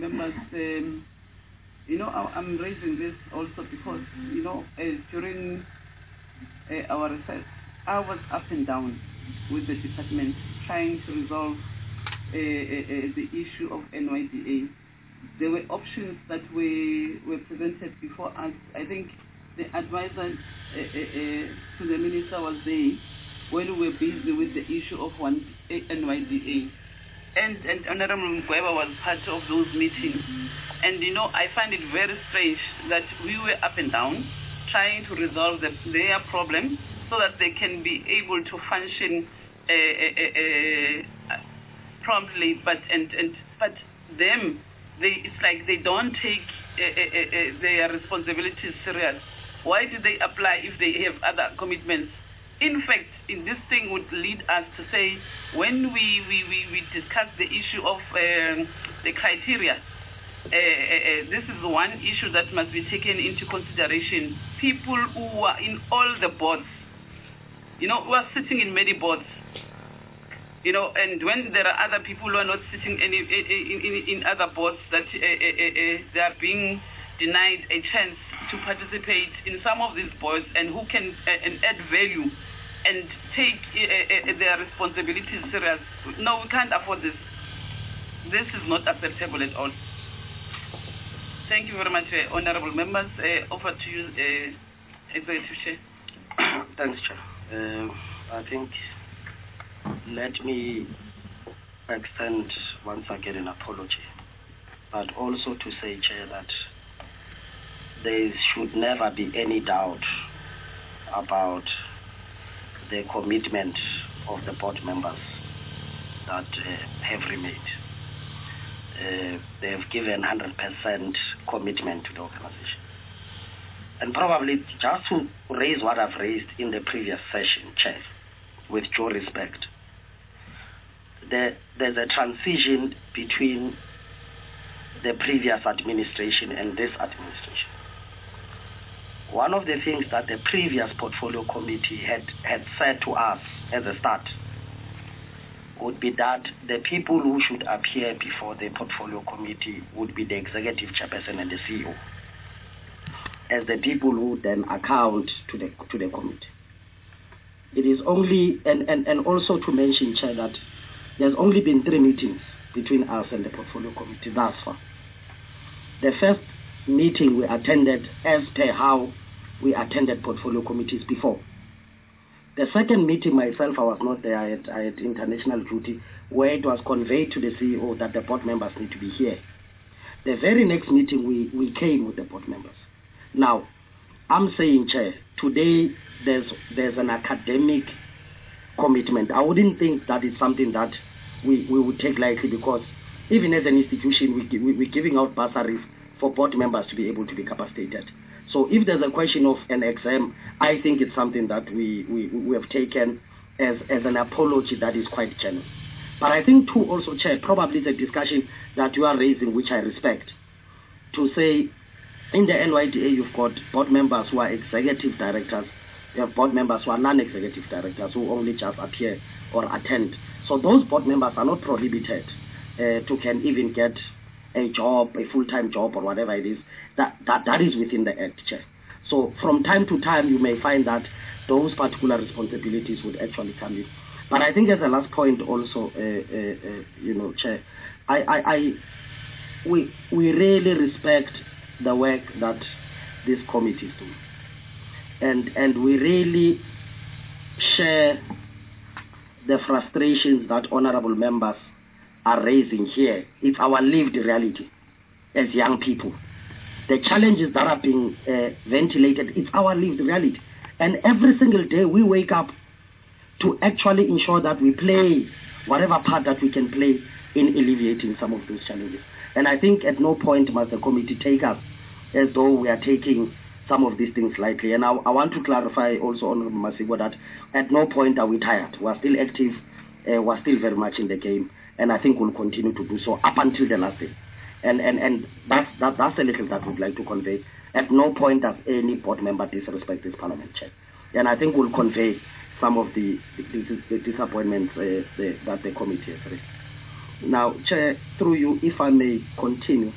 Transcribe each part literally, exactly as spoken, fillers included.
Members, um, you know, I'm raising this also because, you know, uh, during uh, our research, I was up and down with the department trying to resolve uh, uh, uh, the issue of N Y D A. There were options that were, were presented before us. I think the advisor uh, uh, uh, to the minister was there when we were busy with the issue of one N Y D A. And, and Honorable Mgweba was part of those meetings. And, you know, I find it very strange that we were up and down trying to resolve the, their problem so that they can be able to function uh, uh, uh, uh, promptly. But, and, and, but them, they, it's like they don't take uh, uh, uh, their responsibilities serious. Why do they apply if they have other commitments? In fact, in this thing would lead us to say, when we, we, we, we discuss the issue of um, the criteria, uh, uh, uh, this is one issue that must be taken into consideration. People who are in all the boards, you know, who are sitting in many boards, you know, and when there are other people who are not sitting any, in, in, in other boards, that uh, uh, uh, they are being denied a chance to participate in some of these boards and who can uh, and add value and take uh, uh, their responsibilities serious. No, we can't afford this. This is not acceptable at all. Thank you very much, uh, honorable members. Uh, over to you, uh, Executive Chair. Thanks, Chair. Uh, I think let me extend once again an apology, but also to say, Chair, that there should never be any doubt about the commitment of the board members that uh, have remained. Uh, they have given one hundred percent commitment to the organization. And probably just to raise what I've raised in the previous session, Chair, with due respect, there, there's a transition between the previous administration and this administration. One of the things that the previous portfolio committee had, had said to us at the start would be that the people who should appear before the portfolio committee would be the executive chairperson and the C E O, as the people who then account to the to the committee. It is only, and, and, and also to mention, Chair, that there's only been three meetings between us and the portfolio committee thus far. The first meeting we attended as per how we attended portfolio committees before. The second meeting myself, I was not there, I had, I had international duty, where it was conveyed to the C E O that the board members need to be here. The very next meeting, we, we came with the board members. Now, I'm saying, Chair, today there's, there's an academic commitment. I wouldn't think that is something that we, we would take lightly, because even as an institution, we, we, we're giving out bursaries for board members to be able to be capacitated. So if there's a question of an exam, I think it's something that we, we, we have taken as, as an apology that is quite genuine. But I think too also, Chair, probably the discussion that you are raising, which I respect, to say in the N Y D A you've got board members who are executive directors, you have board members who are non-executive directors who only just appear or attend. So those board members are not prohibited uh, to can even get a job, a full-time job or whatever it is, that, that, that is within the Act, Chair. So from time to time you may find that those particular responsibilities would actually come in. But I think as a last point also, uh, uh, uh, you know, Chair, I, I, I, we, we really respect the work that this committee is doing. And, and we really share the frustrations that honorable members are raising here. It's our lived reality as young people. The challenges that are being uh, ventilated, it's our lived reality. And every single day we wake up to actually ensure that we play whatever part that we can play in alleviating some of those challenges. And I think at no point must the committee take us as though we are taking some of these things lightly. And I, I want to clarify also, Honorable Masibo, that at no point are we tired. We are still active. Uh, we are still very much in the game. And I think we'll continue to do so up until the last day. And and, and that's, that, that's a little that we'd like to convey. At no point does any board member disrespect this Parliament, Chair. And I think we'll convey some of the, the, the disappointments uh, the, that the committee has raised. Now, Chair, through you, if I may continue.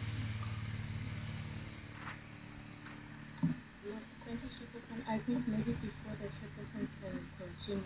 Thank you, Chairperson. I think maybe before the Chairperson can continue,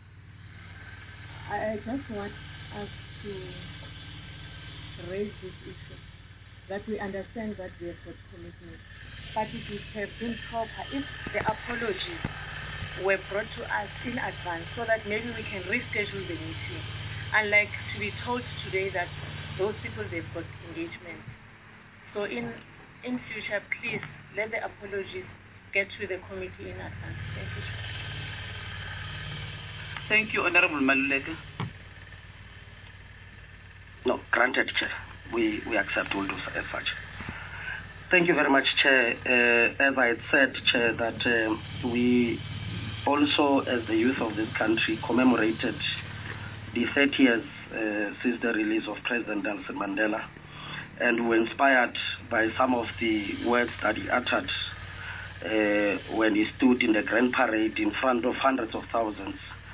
I just want us to raise this issue, that we understand that we have got commitment, but it would have been proper if the apologies were brought to us in advance so that maybe we can reschedule the meeting. Unlike to be told today that those people, they've got engagement. So in in future, please let the apologies get to the committee in advance. Thank you. Thank you, Honorable Maluleka. No, granted, Chair. We, we accept, we'll do as such. Thank you very much, Chair. Uh, as I had said, Chair, that uh, we also, as the youth of this country, commemorated the thirty years uh, since the release of President Nelson Mandela, and were inspired by some of the words that he uttered uh, when he stood in the Grand Parade in front of hundreds of thousands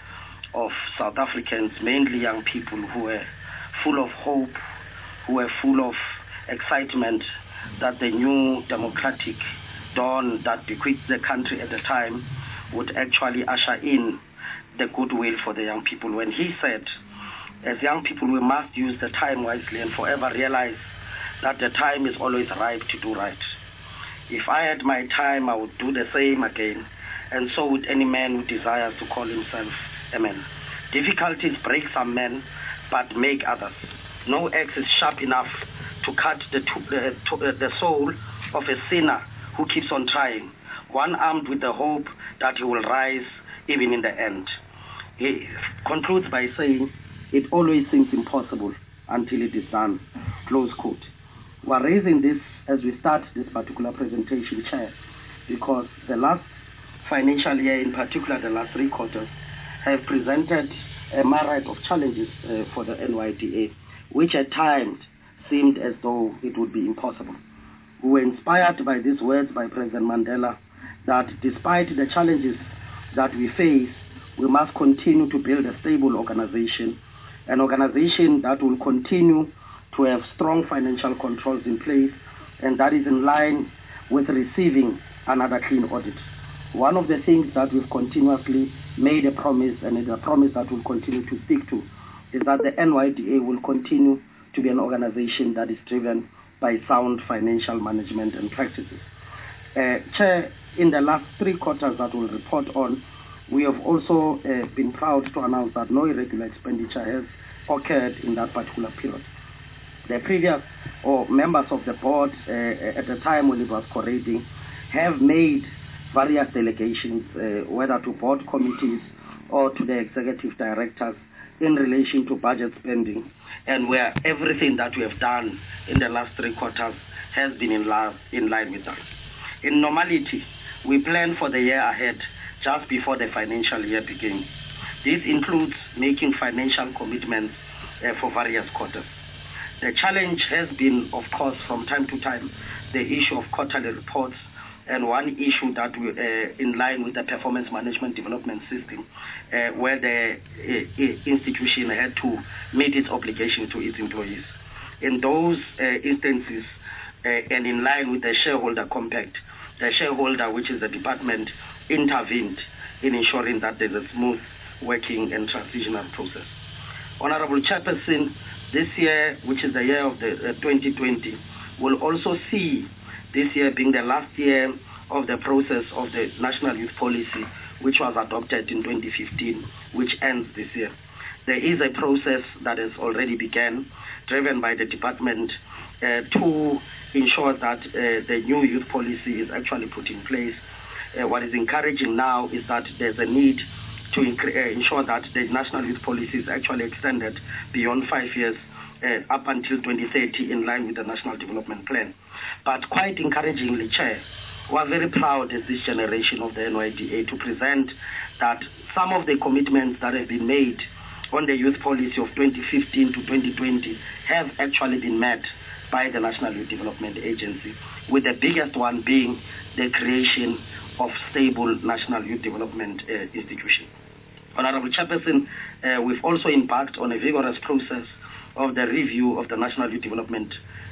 of South Africans, mainly young people who were full of hope, who were full of excitement that the new democratic dawn that bequeathed the country at the time would actually usher in the goodwill for the young people. When he said, as young people, we must use the time wisely and forever realize that the time is always ripe to do right. If I had my time, I would do the same again, and so would any man who desires to call himself a man. Difficulties break some men, but make others. No axe is sharp enough to cut the, to, uh, to, uh, the soul of a sinner who keeps on trying, one armed with the hope that he will rise even in the end. He concludes by saying, it always seems impossible until it is done. Close quote. We are raising this as we start this particular presentation, Chair, because the last financial year, in particular the last three quarters, have presented a myriad of challenges uh, for the N Y D A, which at times seemed as though it would be impossible. We were inspired by these words by President Mandela that despite the challenges that we face, we must continue to build a stable organization, an organization that will continue to have strong financial controls in place, and that is in line with receiving another clean audit. One of the things that we've continuously made a promise, and it's a promise that we'll continue to stick to, is that the N Y D A will continue to be an organization that is driven by sound financial management and practices. Uh, Chair, in the last three quarters that we'll report on, we have also uh, been proud to announce that no irregular expenditure has occurred in that particular period. The previous or members of the board uh, at the time when it was correcting have made various delegations, uh, whether to board committees or to the executive directors, in relation to budget spending, and where everything that we have done in the last three quarters has been in, la- in line with that. In normality, we plan for the year ahead just before the financial year begins. This includes making financial commitments uh, for various quarters. The challenge has been, of course, from time to time, the issue of quarterly reports, and one issue that we, uh, in line with the performance management development system, uh, where the uh, institution had to meet its obligation to its employees. In those uh, instances, uh, and in line with the shareholder compact, the shareholder, which is the department, intervened in ensuring that there's a smooth working and transitional process. Honorable Chairperson, this year, which is the year of the uh, twenty twenty, will also see this year being the last year of the process of the National Youth Policy, which was adopted in twenty fifteen, which ends this year. There is a process that has already begun, driven by the department, uh, to ensure that uh, the new youth policy is actually put in place. Uh, what is encouraging now is that there's a need to inc- uh, ensure that the National Youth Policy is actually extended beyond five years uh, up until twenty thirty, in line with the National Development Plan. But quite encouragingly, Chair, we are very proud as this generation of the N Y D A to present that some of the commitments that have been made on the youth policy of twenty fifteen to twenty twenty have actually been met by the National Youth Development Agency, with the biggest one being the creation of stable National Youth Development uh, institution. Honorable Chairperson, uh, we've also embarked on a vigorous process of the review of the National Youth Development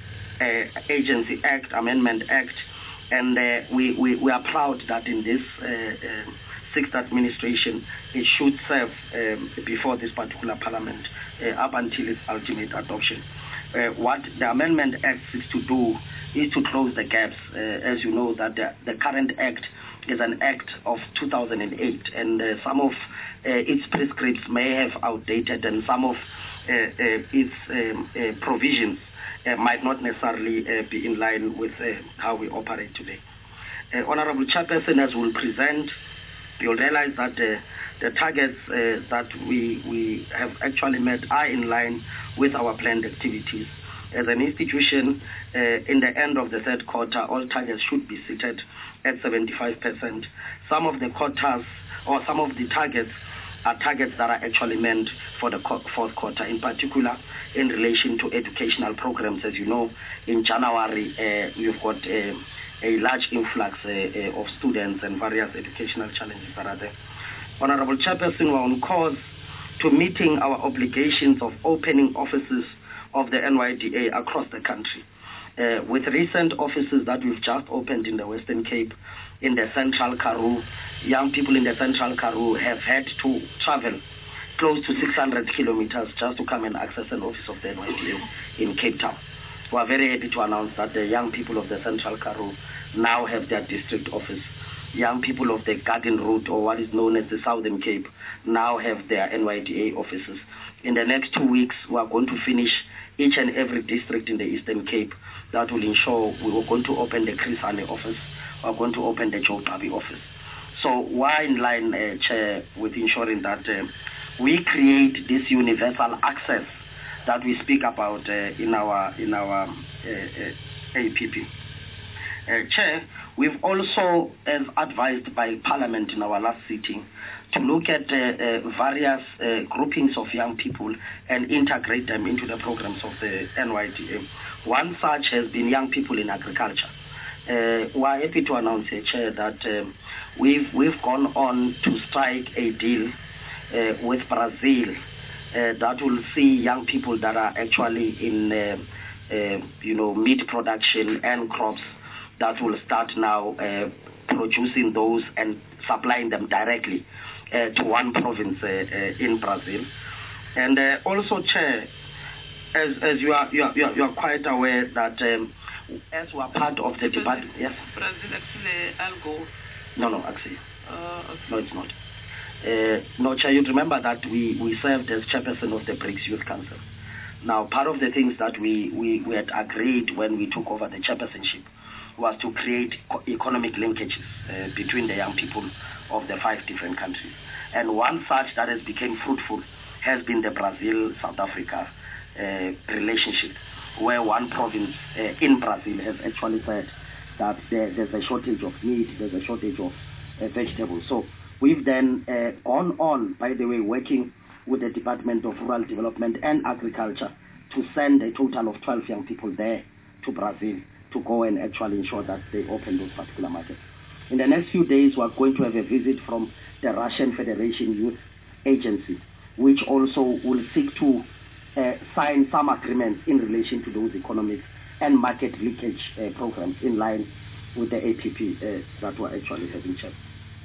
uh, Agency Act, Amendment Act, and uh, we, we, we are proud that in this uh, uh, sixth administration, it should serve um, before this particular parliament uh, up until its ultimate adoption. Uh, what the Amendment Act seeks to do is to close the gaps. Uh, as you know, that the, the current act is an act of two thousand eight, and uh, some of uh, its prescripts may have outdated, and some of uh, uh, its um, uh, provisions uh, might not necessarily uh, be in line with uh, how we operate today. Uh, Honorable Chairperson, as we'll present, you'll realize that uh, the targets uh, that we, we have actually met are in line with our planned activities. As an institution, uh, in the end of the third quarter, all targets should be seated at seventy-five percent. Some of the quarters or some of the targets are targets that are actually meant for the fourth quarter, in particular in relation to educational programs. As you know, in January, uh, we've got uh, a large influx uh, uh, of students and various educational challenges that are there. Honorable Chairperson, we're on course to meeting our obligations of opening offices of the N Y D A across the country. Uh, with recent offices that we've just opened in the Western Cape, in the Central Karoo, young people in the Central Karoo have had to travel close to six hundred kilometers just to come and access an office of the N Y D A in Cape Town. We are very happy to announce that the young people of the Central Karoo now have their district office. Young people of the Garden Route, or what is known as the Southern Cape, now have their N Y D A offices. In the next two weeks, we are going to finish each and every district in the Eastern Cape. That will ensure we are going to open the Chris Hani office. We are going to open the Joe Tabi office. So we're in line, uh, Chair, with ensuring that uh, we create this universal access that we speak about uh, in our in our uh, uh, A P P. Uh, Chair, we've also, as advised by Parliament in our last sitting, to look at uh, uh, various uh, groupings of young people and integrate them into the programs of the N Y D A. One such has been young people in agriculture. Uh, we're happy to announce, uh, Chair, that uh, we've we've gone on to strike a deal uh, with Brazil uh, that will see young people that are actually in, uh, uh, you know, meat production and crops that will start now uh, producing those and supplying them directly uh, to one province uh, uh, in Brazil. And uh, also, Chair, as as you are you are, you are, you are quite aware that um, as we are part of the department, yes. Brazil actually, I'll go. No, no, actually, uh, okay. no, it's not. Uh, no, Chair, you remember that we, we served as chairperson of the BRICS Youth Council. Now, part of the things that we, we, we had agreed when we took over the chairpersonship was to create economic linkages uh, between the young people of the five different countries. And one such that has become fruitful has been the Brazil-South Africa uh, relationship, where one province uh, in Brazil has actually said that there, there's a shortage of meat, there's a shortage of uh, vegetables. So we've then uh, gone on, by the way, working with the Department of Rural Development and Agriculture to send a total of twelve young people there to Brazil to go and actually ensure that they open those particular markets. In the next few days, we're going to have a visit from the Russian Federation Youth Agency, which also will seek to uh, sign some agreements in relation to those economic and market leakage uh, programs in line with the A P P uh, that we're actually having, Chair.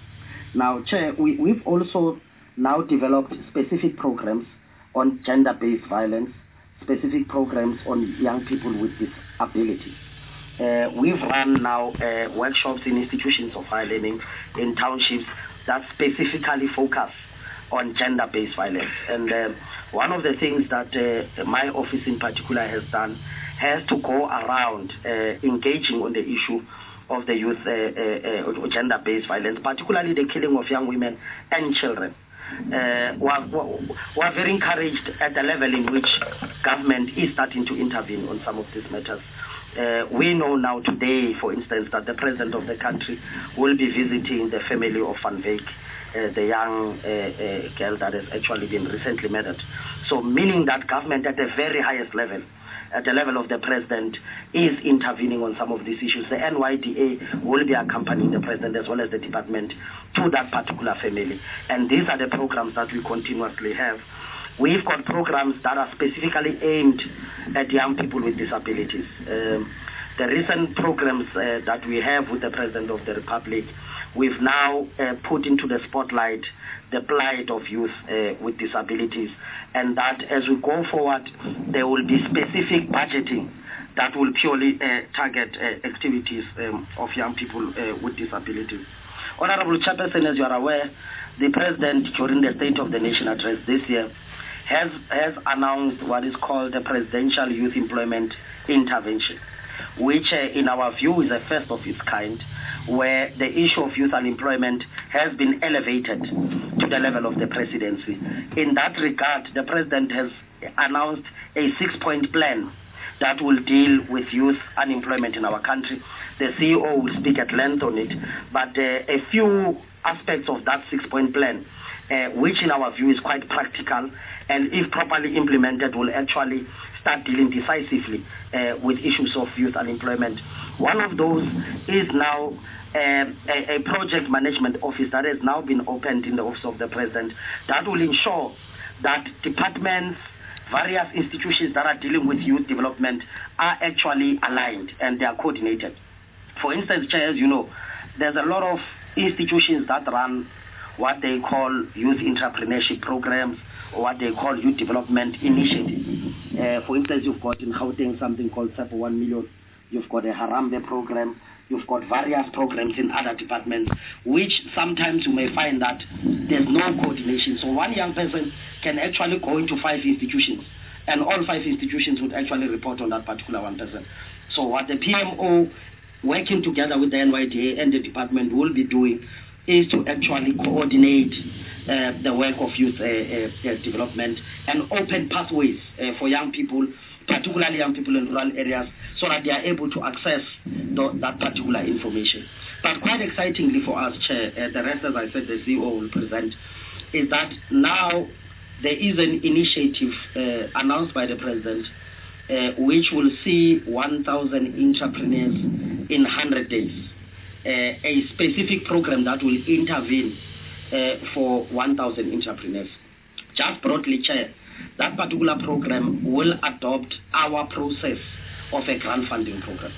Now, Chair, we, we've also now developed specific programs on gender-based violence, specific programs on young people with disabilities. Uh, we've run now uh, workshops in institutions of higher learning in townships that specifically focus on gender-based violence. And uh, one of the things that uh, my office in particular has done has to go around uh, engaging on the issue of the youth uh, uh, uh, gender-based violence, particularly the killing of young women and children. Uh, we're, we're very encouraged at the level in which government is starting to intervene on some of these matters. Uh, we know now today, for instance, that the president of the country will be visiting the family of Van Wyk, uh, the young uh, uh, girl that has actually been recently murdered. So meaning that government at the very highest level, at the level of the president, is intervening on some of these issues. The N Y D A will be accompanying the president as well as the department to that particular family. And these are the programs that we continuously have. we've got programs that are specifically aimed at young people with disabilities. Um, the recent programs uh, that we have with the President of the Republic, we've now uh, put into the spotlight the plight of youth uh, with disabilities, and that as we go forward, there will be specific budgeting that will purely uh, target uh, activities um, of young people uh, with disabilities. Honorable Chairperson, as you are aware, the President, during the State of the Nation address this year, has, has announced what is called the Presidential Youth Employment Intervention, which uh, in our view is a first of its kind, where the issue of youth unemployment has been elevated to the level of the presidency. In that regard, the President has announced a six-point plan that will deal with youth unemployment in our country. The C E O will speak at length on it, but uh, a few aspects of that six-point plan, uh, which in our view is quite practical, and if properly implemented, will actually start dealing decisively uh, with issues of youth unemployment. One of those is now uh, a, a project management office that has now been opened in the Office of the President that will ensure that departments, various institutions that are dealing with youth development are actually aligned and they are coordinated. For instance, Chair, as you know, there's a lot of institutions that run what they call youth entrepreneurship programs or what they call youth development initiatives. Uh, for instance, you've got in Gauteng something called SEPO one million. You've got a Harambe program. You've got various programs in other departments, which sometimes you may find that there's no coordination. So one young person can actually go into five institutions, and all five institutions would actually report on that particular one person. So what the P M O, working together with the N Y D A and the department, will be doing is to actually coordinate uh, the work of youth uh, uh, development and open pathways uh, for young people, particularly young people in rural areas, so that they are able to access the, that particular information. But quite excitingly for us, Chair, uh, the rest, as I said, the C E O will present, is that now there is an initiative uh, announced by the President uh, which will see one thousand entrepreneurs in one hundred days. Uh, a specific program that will intervene uh, for one thousand entrepreneurs. Just broadly, Chair, that particular program will adopt our process of a grant funding program.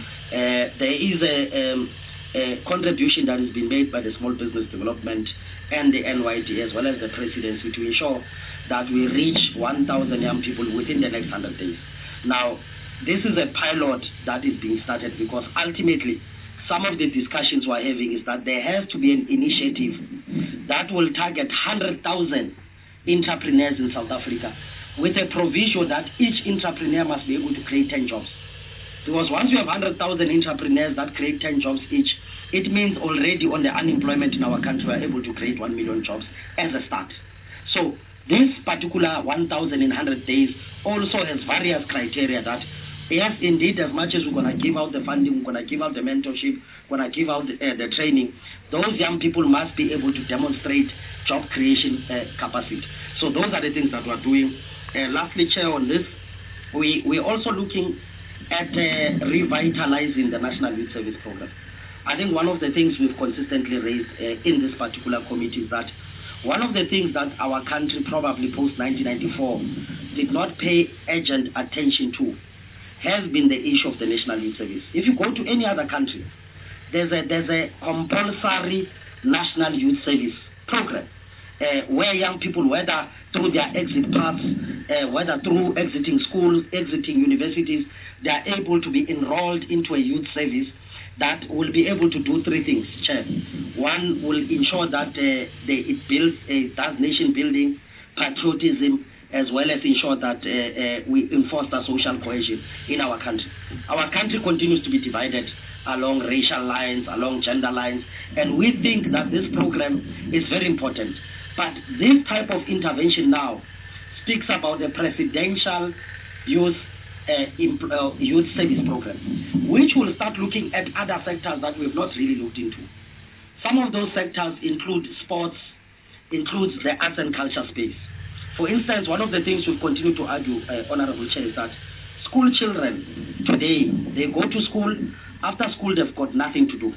Uh, there is a, um, a contribution that has been made by the Small Business Development and the N Y D as well as the Presidency to ensure that we reach one thousand young people within the next one hundred days. Now, this is a pilot that is being started because ultimately some of the discussions we're having is that there has to be an initiative that will target one hundred thousand entrepreneurs in South Africa with a provision that each entrepreneur must be able to create ten jobs. Because once you have one hundred thousand entrepreneurs that create ten jobs each, it means already on the unemployment in our country we are able to create one million jobs as a start. So this particular one thousand in one hundred days also has various criteria that yes, indeed, as much as we're going to give out the funding, we're going to give out the mentorship, we're going to give out the, uh, the training, those young people must be able to demonstrate job creation uh, capacity. So those are the things that we're doing. Uh, lastly, Chair, on this, we, we're also looking at uh, revitalizing the National Youth Service Program. I think one of the things we've consistently raised uh, in this particular committee is that one of the things that our country probably post nineteen ninety-four did not pay urgent attention to has been the issue of the National Youth Service. If you go to any other country, there's a, there's a compulsory National Youth Service program uh, where young people, whether through their exit paths, uh, whether through exiting schools, exiting universities, they are able to be enrolled into a youth service that will be able to do three things, Chair. One will ensure that uh, they, it builds, uh, does nation building, patriotism, as well as ensure that uh, uh, we enforce the social cohesion in our country. Our country continues to be divided along racial lines, along gender lines, and we think that this program is very important. But this type of intervention now speaks about the Presidential Youth, uh, imp- uh, Youth Service Program, which will start looking at other sectors that we've not really looked into. Some of those sectors include sports, includes the arts and culture space. For instance, one of the things we've continued to argue, uh, Honorable Chair, is that school children today, they go to school, after school they've got nothing to do.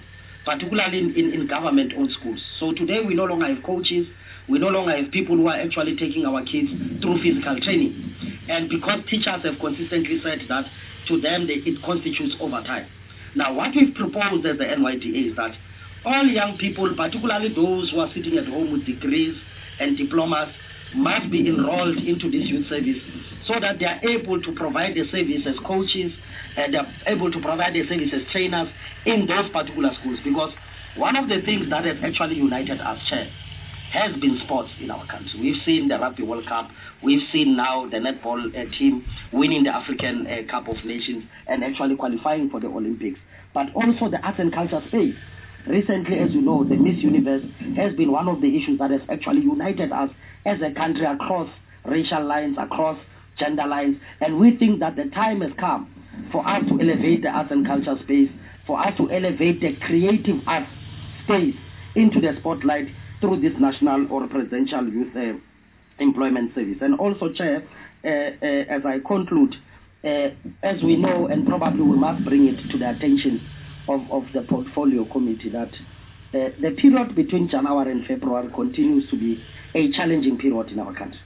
particularly in, in, in government-owned schools. So today we no longer have coaches, we no longer have people who are actually taking our kids through physical training. And because teachers have consistently said that to them they, it constitutes overtime. Now what we've proposed as the N Y D A is that all young people, particularly those who are sitting at home with degrees and diplomas, must be enrolled into this youth service so that they are able to provide the service as coaches and they are able to provide the service as trainers in those particular schools. Because one of the things that has actually united us, Chair, has been sports in our country. We've seen the Rugby World Cup. We've seen now the netball uh, team winning the African uh, Cup of Nations and actually qualifying for the Olympics. But also the arts and culture space. Recently, as you know, the Miss Universe has been one of the issues that has actually united us as a country across racial lines, across gender lines. And we think that the time has come for us to elevate the arts and culture space, for us to elevate the creative arts space into the spotlight through this national or presidential youth uh, employment service. And also, Chair, uh, uh, as I conclude, uh, as we know, and probably we must bring it to the attention of, of the portfolio committee, that uh, the period between January and February continues to be a challenging period in our country.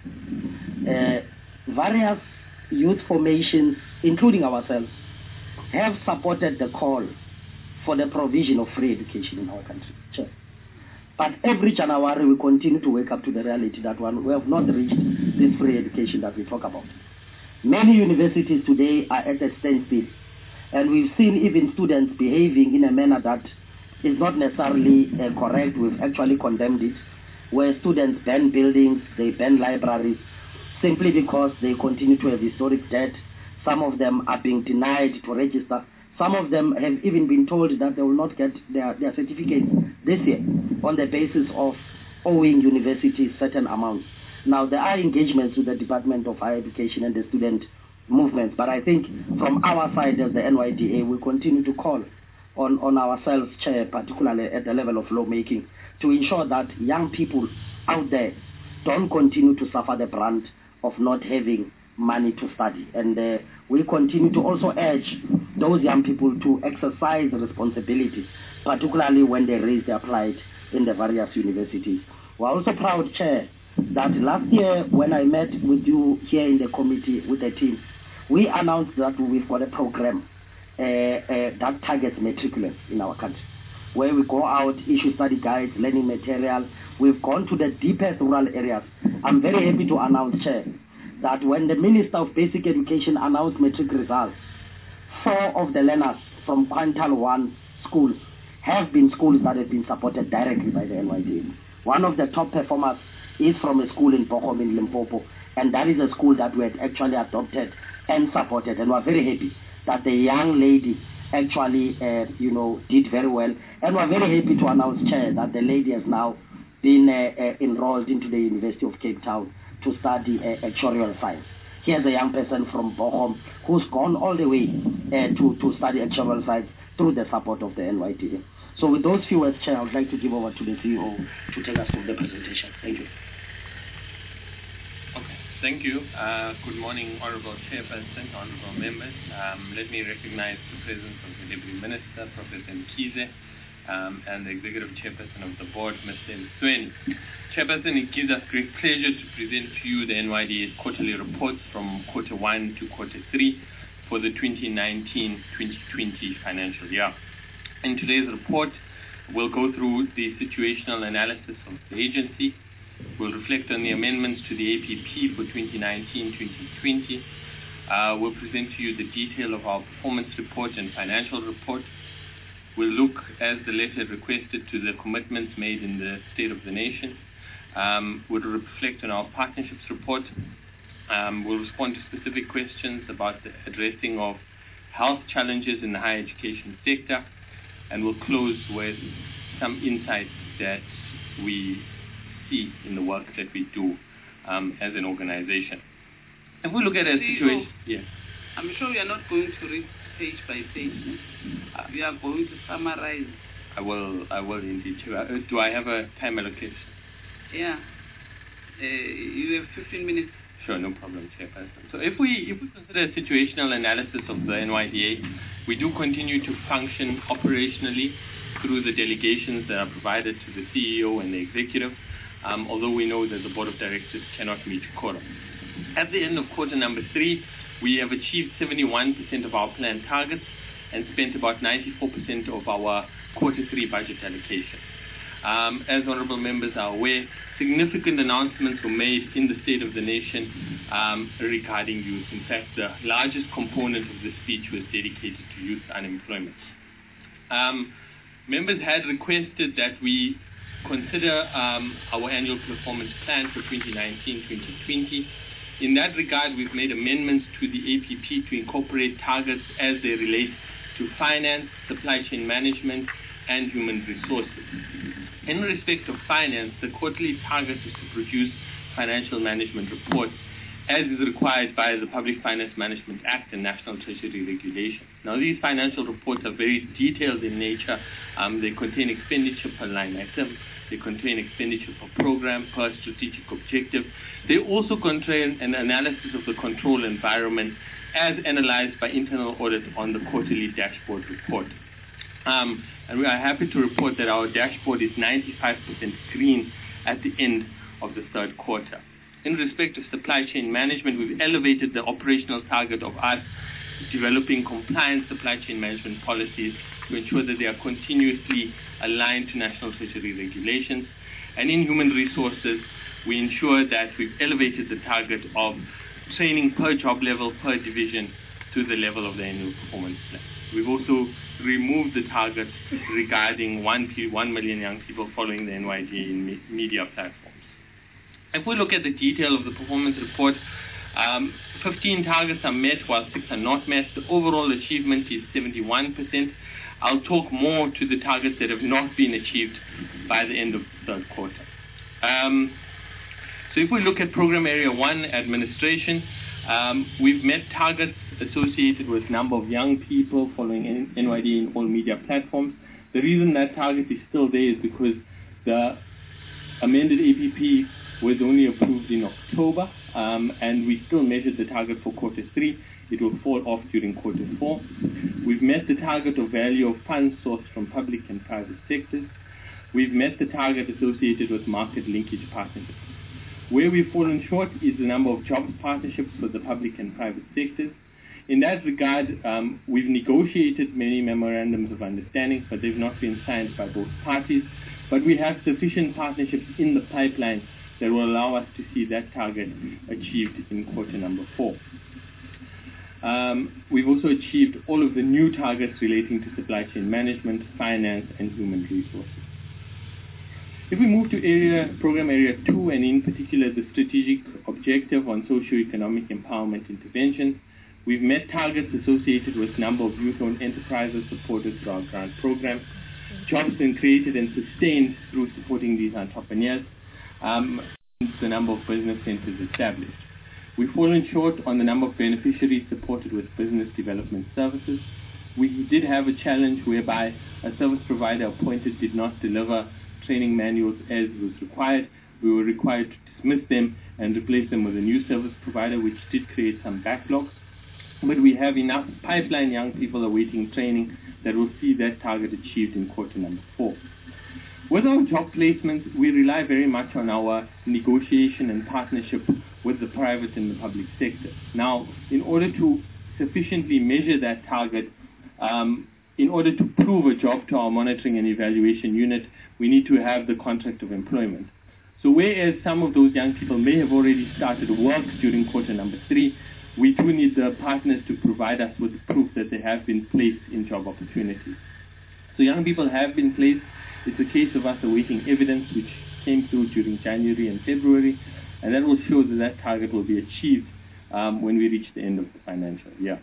Uh, various youth formations, including ourselves, have supported the call for the provision of free education in our country. Chair. But every January we continue to wake up to the reality that one, we have not reached this free education that we talk about. Many universities today are at a standstill, and we've seen even students behaving in a manner that is not necessarily uh, correct. We've actually condemned it, where students ban buildings, they ban libraries, simply because they continue to have historic debt. Some of them are being denied to register. Some of them have even been told that they will not get their, their certificates this year on the basis of owing universities certain amounts. Now, there are engagements with the Department of Higher Education and the student movements, but I think from our side as the N Y D A, we continue to call on, on ourselves, Chair, particularly at the level of lawmaking, to ensure that young people out there don't continue to suffer the brunt of not having money to study. And uh, we continue to also urge those young people to exercise responsibility, particularly when they raise their plight in the various universities. We're also proud, Chair, that last year when I met with you here in the committee with the team, we announced that we've got a program uh, uh, that targets matriculants in our country, where we go out, issue study guides, learning material. We've gone to the deepest rural areas. I'm very happy to announce, Chair, that when the Minister of Basic Education announced matric results, four of the learners from Quintal one schools have been schools that have been supported directly by the N Y D A. One of the top performers is from a school in Bochum in Limpopo, and that is a school that we had actually adopted and supported, and we're very happy that the young lady actually, uh, you know, did very well, and we're very happy to announce, Chair, that the lady has now been uh, uh, enrolled into the University of Cape Town to study uh, actuarial science. Here's a young person from Bochum who's gone all the way uh, to, to study actuarial science through the support of the N Y D A. So with those few words, Chair, I would like to give over to the C E O to take us through the presentation. Thank you. Okay, thank you. Uh, good morning, Honorable Chairperson, Honorable members. Um, let me recognize the presence of the Deputy Minister, Professor Mkhize, um, and the Executive Chairperson of the Board, Mister Msweni. Chairperson, it gives us great pleasure to present to you the N Y D A's quarterly reports from quarter one to quarter three for the twenty nineteen twenty twenty financial year. In today's report, we'll go through the situational analysis of the agency. We'll reflect on the amendments to the A P P for twenty nineteen twenty twenty. Uh, we'll present to you the detail of our performance report and financial report. We'll look, as the letter requested, to the commitments made in the State of the Nation. Um, we'll reflect on our partnerships report. Um, we'll respond to specific questions about the addressing of health challenges in the higher education sector. And we'll close with some insights that we see in the work that we do um, as an organization. If we look at a situation, yes. I'm sure we are not going to read page by page. Uh, we are going to summarize. I will, I will indeed. Uh, do I have a time allocation? Yeah. Uh, you have fifteen minutes. Sure, no problem, Chairperson. So if we if we consider a situational analysis of the N Y D A, we do continue to function operationally through the delegations that are provided to the C E O and the executive, um, although we know that the board of directors cannot meet quorum. At the end of quarter number three, we have achieved seventy-one percent of our planned targets and spent about ninety-four percent of our quarter three budget allocation. Um, as honourable members are aware, significant announcements were made in the State of the Nation um, regarding youth. In fact, the largest component of the speech was dedicated to youth unemployment. Um, members had requested that we consider um, our annual performance plan for twenty nineteen twenty twenty. In that regard, we've made amendments to the A P P to incorporate targets as they relate to finance, supply chain management, and human resources. In respect of finance, the quarterly target is to produce financial management reports as is required by the Public Finance Management Act and National Treasury Regulations. Now, these financial reports are very detailed in nature. Um, they contain expenditure per line item. They contain expenditure per program, per strategic objective. They also contain an analysis of the control environment as analyzed by internal audit on the quarterly dashboard report. Um, and we are happy to report that our dashboard is ninety-five percent green at the end of the third quarter. In respect of supply chain management, we've elevated the operational target of us developing compliant supply chain management policies to ensure that they are continuously aligned to National Treasury regulations. And in human resources, we ensure that we've elevated the target of training per job level, per division, to the level of the annual performance plan. We've also removed the target regarding one, one million young people following the N Y D A in me media platforms. If we look at the detail of the performance report, um, fifteen targets are met while six are not met. The overall achievement is seventy-one percent. I'll talk more to the targets that have not been achieved by the end of the third quarter. Um, so if we look at Program Area one, Administration, um, we've met targets associated with number of young people following N Y D A in all media platforms. The reason that target is still there is because the amended A P P was only approved in October, um, and we still measured the target for quarter three. It will fall off during quarter four. We've met the target of value of funds sourced from public and private sectors. We've met the target associated with market linkage partnerships. Where we've fallen short is the number of jobs partnerships for the public and private sectors. In that regard, um, we've negotiated many memorandums of understanding, but they've not been signed by both parties. But we have sufficient partnerships in the pipeline that will allow us to see that target achieved in quarter number four. Um, we've also achieved all of the new targets relating to supply chain management, finance, and human resources. If we move to area, program area two, and in particular the strategic objective on socio-economic empowerment interventions, we've met targets associated with number of youth-owned enterprises supported through our grant program, jobs been created and sustained through supporting these entrepreneurs, um, the number of business centers established. We've fallen short on the number of beneficiaries supported with business development services. We did have a challenge whereby a service provider appointed did not deliver training manuals as was required. We were required to dismiss them and replace them with a new service provider, which did create some backlogs. But we have enough pipeline young people awaiting training that will see that target achieved in quarter number four. With our job placements, we rely very much on our negotiation and partnership with the private and the public sector. Now, in order to sufficiently measure that target, um, in order to prove a job to our monitoring and evaluation unit, we need to have the contract of employment. So whereas some of those young people may have already started work during quarter number three, we do need the partners to provide us with proof that they have been placed in job opportunities. So young people have been placed. It's a case of us awaiting evidence which came through during January and February, and that will show that that target will be achieved um, when we reach the end of the financial year.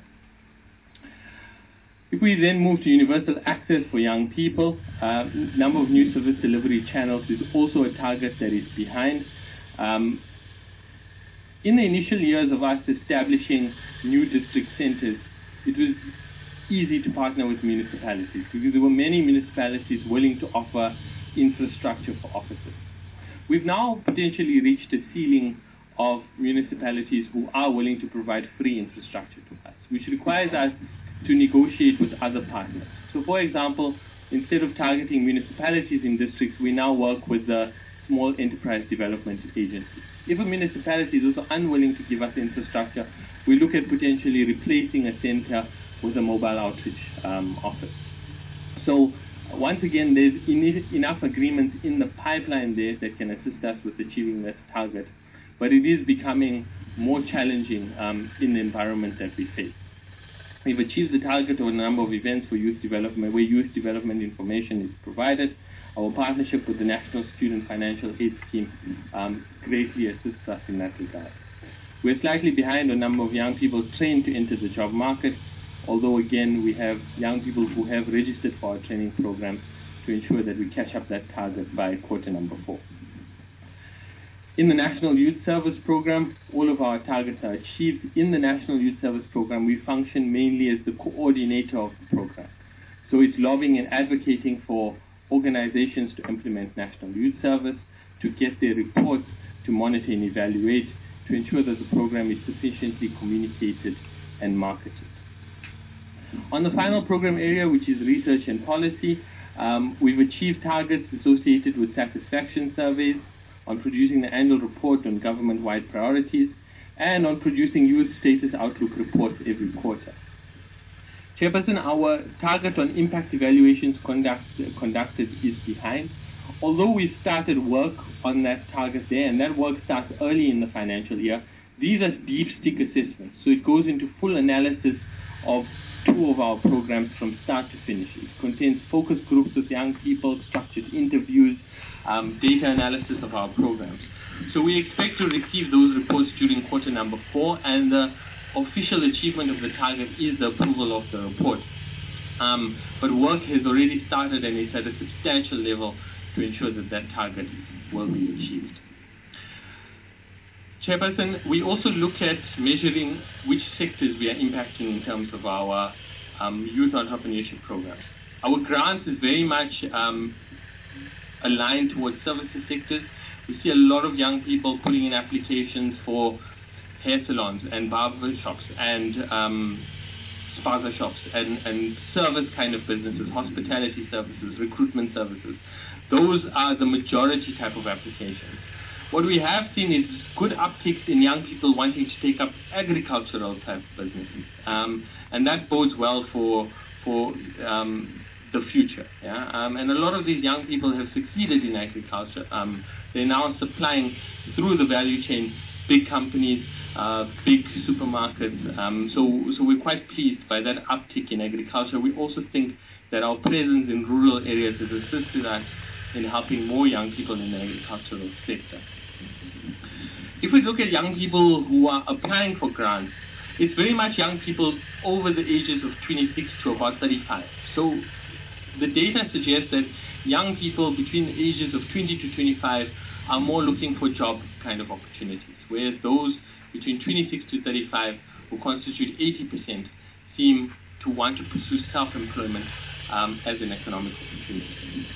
If we then move to universal access for young people, uh, number of new service delivery channels is also a target that is behind. Um, in the initial years of us establishing new district centers, it was easy to partner with municipalities because there were many municipalities willing to offer infrastructure for offices. We've now potentially reached a ceiling of municipalities who are willing to provide free infrastructure to us, which requires us to negotiate with other partners. So for example, instead of targeting municipalities in districts, we now work with the small enterprise development agencies. If a municipality is also unwilling to give us infrastructure, we look at potentially replacing a center with a mobile outreach um, office. So once again, there's enough agreements in the pipeline there that can assist us with achieving this target, but it is becoming more challenging um, in the environment that we face. We've achieved the target of a number of events for youth development, where youth development information is provided. Our partnership with the National Student Financial Aid Scheme um, greatly assists us in that regard. We're slightly behind a number of young people trained to enter the job market, although again we have young people who have registered for our training programs to ensure that we catch up that target by quarter number four. In the National Youth Service Program, all of our targets are achieved. In the National Youth Service Program, we function mainly as the coordinator of the program. So it's lobbying and advocating for organizations to implement National Youth Service, to get their reports, to monitor and evaluate, to ensure that the program is sufficiently communicated and marketed. On the final program area, which is research and policy, um, we've achieved targets associated with satisfaction surveys, on producing the annual report on government-wide priorities, and on producing youth status outlook reports every quarter. Chairperson, our target on impact evaluations conduct, conducted is behind. Although we started work on that target there, and that work starts early in the financial year, these are deep stick assessments. So it goes into full analysis of two of our programs from start to finish. It contains focus groups with young people, structured interviews, um, data analysis of our programs. So we expect to receive those reports during quarter number four, and the official achievement of the target is the approval of the report. Um, but work has already started, and it's at a substantial level to ensure that that target will be achieved. Chairperson, we also look at measuring which sectors we are impacting in terms of our um, youth entrepreneurship programs. Our grants is very much um, aligned towards services sectors. We see a lot of young people putting in applications for hair salons and barber shops and um, spaza shops and, and service kind of businesses, hospitality services, recruitment services. Those are the majority type of applications. What we have seen is good upticks in young people wanting to take up agricultural type businesses, um, and that bodes well for for um, the future. Yeah? Um, and a lot of these young people have succeeded in agriculture. Um, they're now supplying through the value chain big companies, uh, big supermarkets. Um, so, so we're quite pleased by that uptick in agriculture. We also think that our presence in rural areas has assisted us in helping more young people in the agricultural sector. If we look at young people who are applying for grants, it's very much young people over the ages of twenty-six to about thirty-five. So the data suggests that young people between the ages of twenty to twenty-five are more looking for job kind of opportunities, whereas those between twenty-six to thirty-five, who constitute eighty percent, seem to want to pursue self-employment um, as an economic opportunity.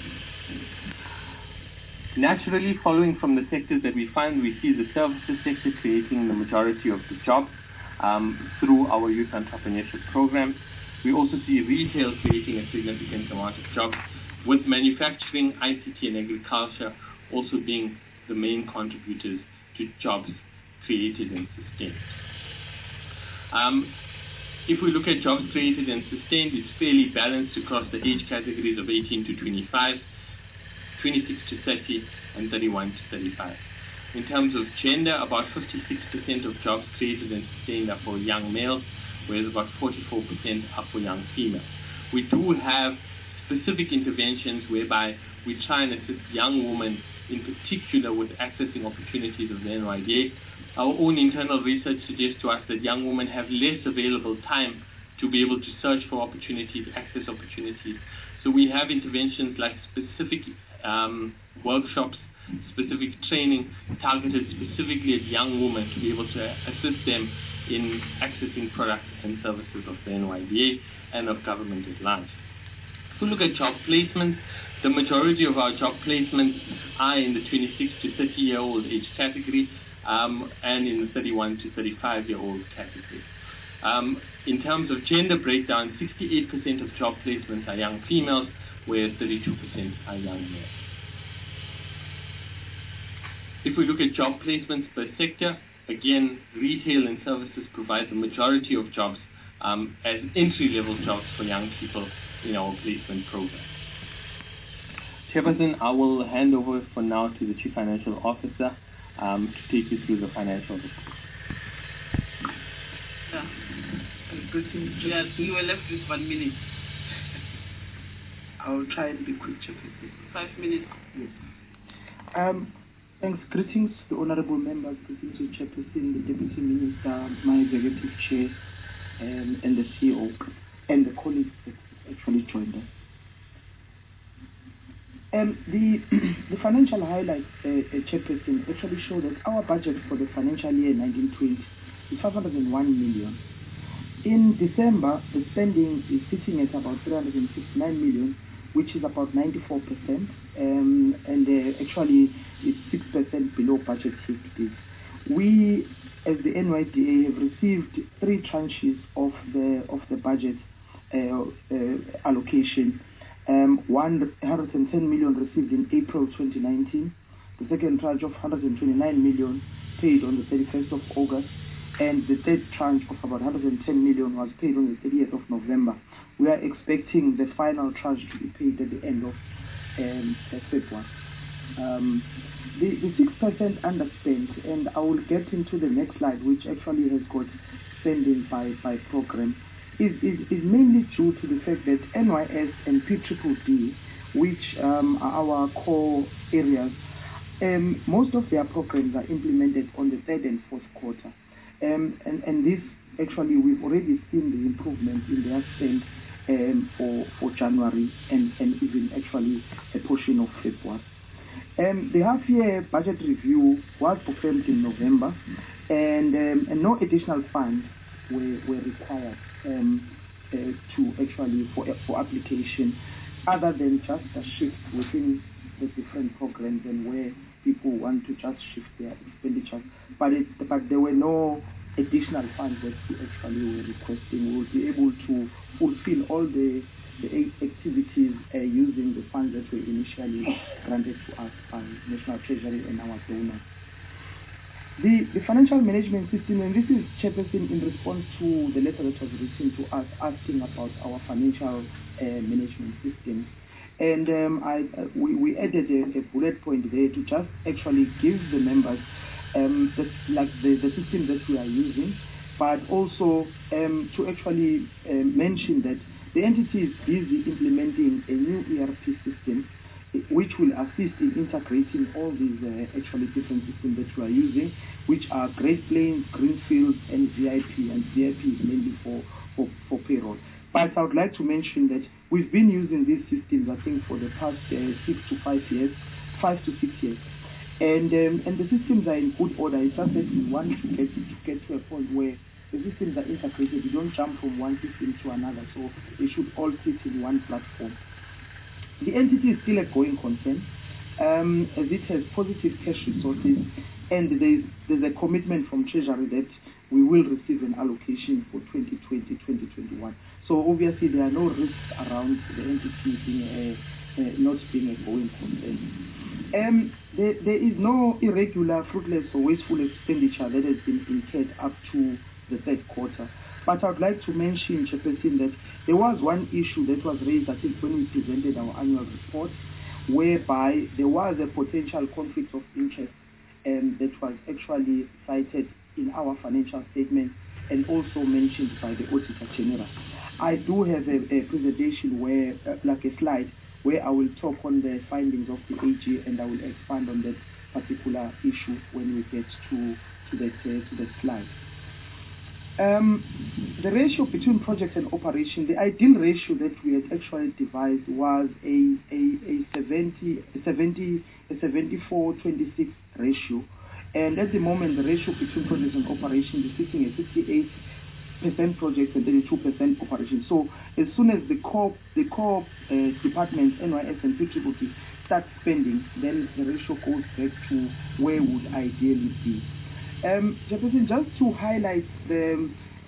Naturally, following from the sectors that we fund, we see the services sector creating the majority of the jobs um, through our youth entrepreneurship programs. We also see retail creating a significant amount of jobs, with manufacturing, I C T, and agriculture also being the main contributors to jobs created and sustained. Um, if we look at jobs created and sustained, it's fairly balanced across the age categories of eighteen to twenty-five, twenty-six to thirty, and thirty-one to thirty-five. In terms of gender, about fifty-six percent of jobs created and sustained are for young males, whereas about forty-four percent are for young females. We do have specific interventions whereby we try and assist young women, in particular with accessing opportunities of the N Y D A. Our own internal research suggests to us that young women have less available time to be able to search for opportunities, access opportunities. So we have interventions like specific um, workshops, specific training targeted specifically at young women to be able to assist them in accessing products and services of the N Y D A and of government at large. If we look at job placements, the majority of our job placements are in the twenty-six to thirty year old age category um, and in the thirty-one to thirty-five year old category. Um, in terms of gender breakdown, sixty-eight percent of job placements are young females, where thirty-two percent are young males. If we look at job placements per sector, again, retail and services provide the majority of jobs um, as entry-level jobs for young people in our placement program. Chairperson, I will hand over for now to the Chief Financial Officer um, to take you through the financial report. Yeah. Yeah, you were left with one minute. I'll try and be quick, Chairperson. Five minutes. Yes. Um, thanks. Greetings to the honourable members, greetings to Chairperson, the Deputy Minister, my Executive Chair, um, and the C E O, and the colleagues that actually joined us. Um, the, the financial highlights, uh, uh, Chairperson, actually show that our budget for the financial year nineteen twenty is five hundred one million. In December, the spending is sitting at about three hundred sixty-nine million, which is about ninety-four percent, um, and uh, actually it's six percent below budget year. We, as the N Y D A, have received three tranches of the of the budget uh, uh, allocation. Um, one one hundred ten million received in April twenty nineteen, the second tranche of one hundred twenty-nine million paid on the thirty-first of August, and the third tranche of about one hundred ten million was paid on the thirtieth of November. We are expecting the final tranche to be paid at the end of um, February. Um, the, the six percent underspent, and I will get into the next slide, which actually has got spending by, by program, is, is, is mainly due to the fact that N Y S and P D D D, which um, are our core areas, um, most of their programs are implemented on the third and fourth quarter. Um, and, and this, actually, we've already seen the improvement in their spend um, for, for January and, and even actually a portion of February. Um, the half-year budget review was confirmed in November, and, um, and no additional funds were, were required um, uh, to actually for, for application, other than just a shift within the different programs and where people want to just shift their expenditure. But it, but there were no additional funds that we actually were requesting. We will be able to fulfill all the, the activities uh, using the funds that were initially granted to us by National Treasury and our donors. The, the financial management system, and this is, Chairperson, in response to the letter that was written to us asking about our financial uh, management systems. And um, I, uh, we, we added a, a bullet point there to just actually give the members um, the, like the, the system that we are using, but also um, to actually uh, mention that the entity is busy implementing a new E R P system which will assist in integrating all these uh, actually different systems that we are using, which are Great Plains, Greenfield, and V I P, and V I P is mainly for, for, for payroll. But I would like to mention that we've been using these systems, I think, for the past uh, six to five years, five to six years. And um, and the systems are in good order. It's just that we want to get to get to a point where the systems are integrated. You don't jump from one system to another, so they should all sit in one platform. The entity is still a going concern, um, as it has positive cash resources, and there's, there's a commitment from Treasury that we will receive an allocation for twenty twenty to twenty twenty-one. So obviously there are no risks around the entity being a, uh, not being a going concern. Um, there, there is no irregular, fruitless, or wasteful expenditure that has been incurred up to the third quarter. But I would like to mention, Chairperson, that there was one issue that was raised, I think, when we presented our annual report, whereby there was a potential conflict of interest um, that was actually cited in our financial statement and also mentioned by the Auditor General. I do have a, a presentation where, uh, like a slide, where I will talk on the findings of the A G and I will expand on that particular issue when we get to, to, that, uh, to that slide. Um, the ratio between project and operation, the ideal ratio that we had actually devised was a, a, a seventy, a seventy, a seventy-four twenty-six ratio. And at the moment, the ratio between projects and operation is sitting at sixty-eight percent projects and thirty-two percent operation. So as soon as the core, the core uh, departments, N Y S and P D D, start spending, then the ratio goes back to where would ideally be. Um, Jefferson, just to highlight the,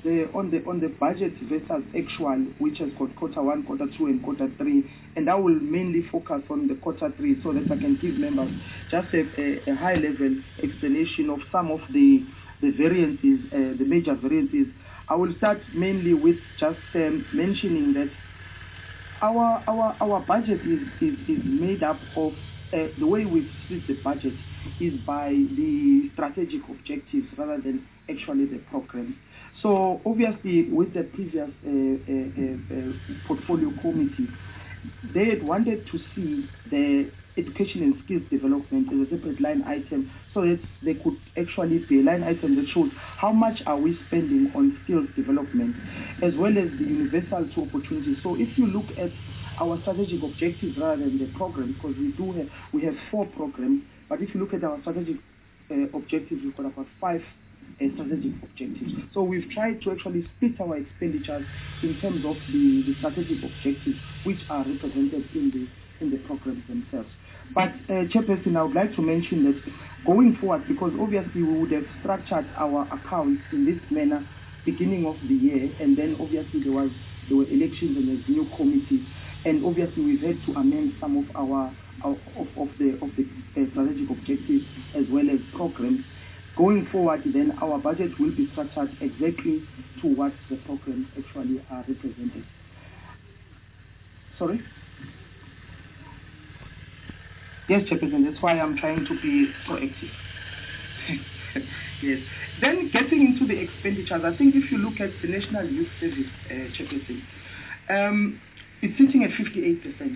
the on the on the budget versus actual, which has got quarter one, quarter two, and quarter three, and I will mainly focus on the quarter three so that I can give members just a, a, a high level explanation of some of the the variances, uh, the major variances. I will start mainly with just um, mentioning that our our our budget is is, is made up of uh, the way we split the budget is by the strategic objectives rather than actually the programs. So obviously with the previous uh, uh, uh, portfolio committee, they had wanted to see the education and skills development as a separate line item so that they could actually be a line item that shows how much are we spending on skills development as well as the universal to opportunity. So if you look at our strategic objectives rather than the program, because we do have, we have four programs, but if you look at our strategic uh, objectives, we've got about five uh, strategic objectives. So we've tried to actually split our expenditures in terms of the, the strategic objectives, which are represented in the in the programs themselves. But uh, Chairperson, I would like to mention that going forward, because obviously we would have structured our accounts in this manner beginning of the year, and then obviously there was there were elections and there's new committees, and obviously we've had to amend some of our, our of, of the of the uh, strategic objectives as well as programs. Going forward, then our budget will be structured exactly to what the programs actually are represented. Sorry? Yes, Chairperson, that's why I'm trying to be proactive. Yes. Then getting into the expenditures, I think if you look at the National Youth Service, uh, Chairperson, um, it's sitting at fifty-eight percent.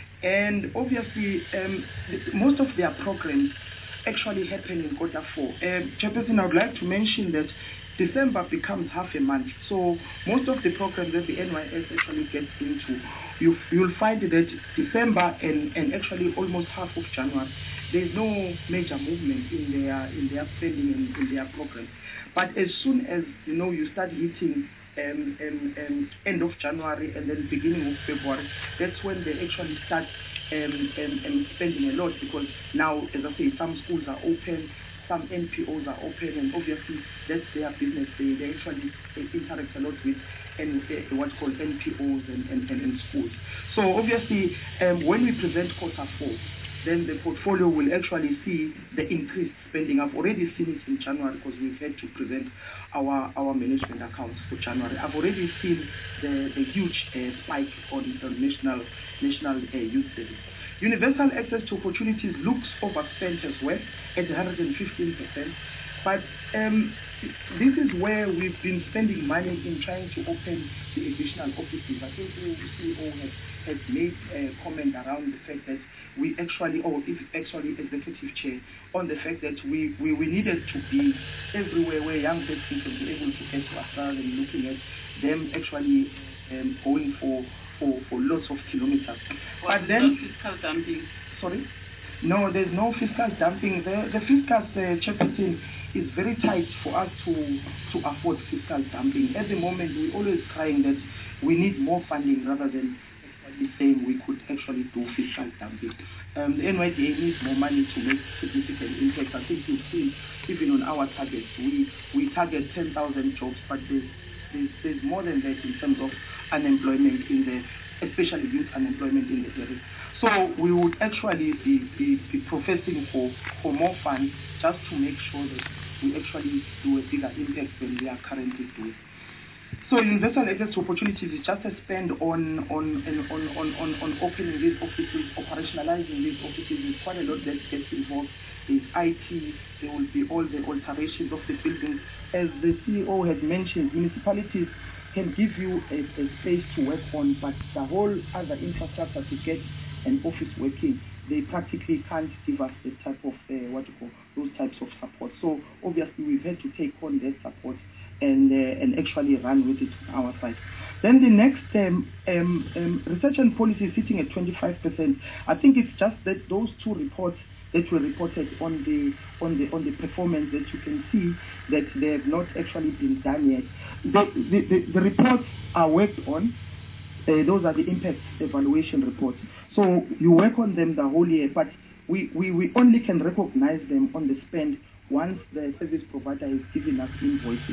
And obviously, um, the, most of their programs actually happen in quarter four. Uh, Chairperson, I would like to mention that December becomes half a month. So most of the programs that the N Y S actually gets into, you, you'll find that December and, and actually almost half of January, there's no major movement in their in their spending and in their programs. But as soon as you know you start hitting um, um, um, end of January and then beginning of February, that's when they actually start um, um, um, spending a lot, because now, as I say, some schools are open, some N P Os are open, and obviously that's their business. They, they actually they interact a lot with and uh, what's called N P Os and, and, and, and schools. So obviously, um, when we present quarter four, then the portfolio will actually see the increased spending. I've already seen it in January because we've had to present our, our management accounts for January. I've already seen the, the huge uh, spike on the national, national uh, youth service. Universal access to opportunities looks overspent as well at one hundred fifteen percent. But um, this is where we've been spending money in trying to open the additional offices. I think the C E O has, has made a comment around the fact that we actually, or if actually executive chair, on the fact that we, we, we needed to be everywhere where young people can be able to get to us rather than looking at them actually um, going for, for, for lots of kilometers. What but then, fiscal dumping? Sorry? No, there's no fiscal dumping. The, the fiscal uh, Chairperson is very tight for us to, to afford fiscal dumping. At the moment, we're always crying that we need more funding rather than actually saying we could actually do fiscal dumping. Um, the N Y D A needs more money to make significant impact. I think you've seen, even on our targets, we, we target ten thousand jobs, but there's, there's, there's more than that in terms of unemployment in the, especially youth unemployment in the area. So we would actually be, be, be professing for, for more funds just to make sure that we actually do a bigger impact than we are currently doing. So universal access to opportunities is just a spend on on, on, on, on, on opening these offices, operationalizing these offices. There's quite a lot that gets involved. There's I T, there will be all the alterations of the buildings. As the C E O had mentioned, municipalities can give you a, a space to work on, but the whole other infrastructure to get an office working, they practically can't give us the type of uh, what you call those types of support. So obviously we've had to take on that support and uh, and actually run with it on our side. Then the next um, um, um, research and policy is sitting at twenty-five percent. I think it's just that those two reports that were reported on the on the on the performance that you can see that they have not actually been done yet. The the, the, the reports are worked on. Uh, those are the impact evaluation reports. So you work on them the whole year, but we, we, we only can recognize them on the spend once the service provider is giving us invoices.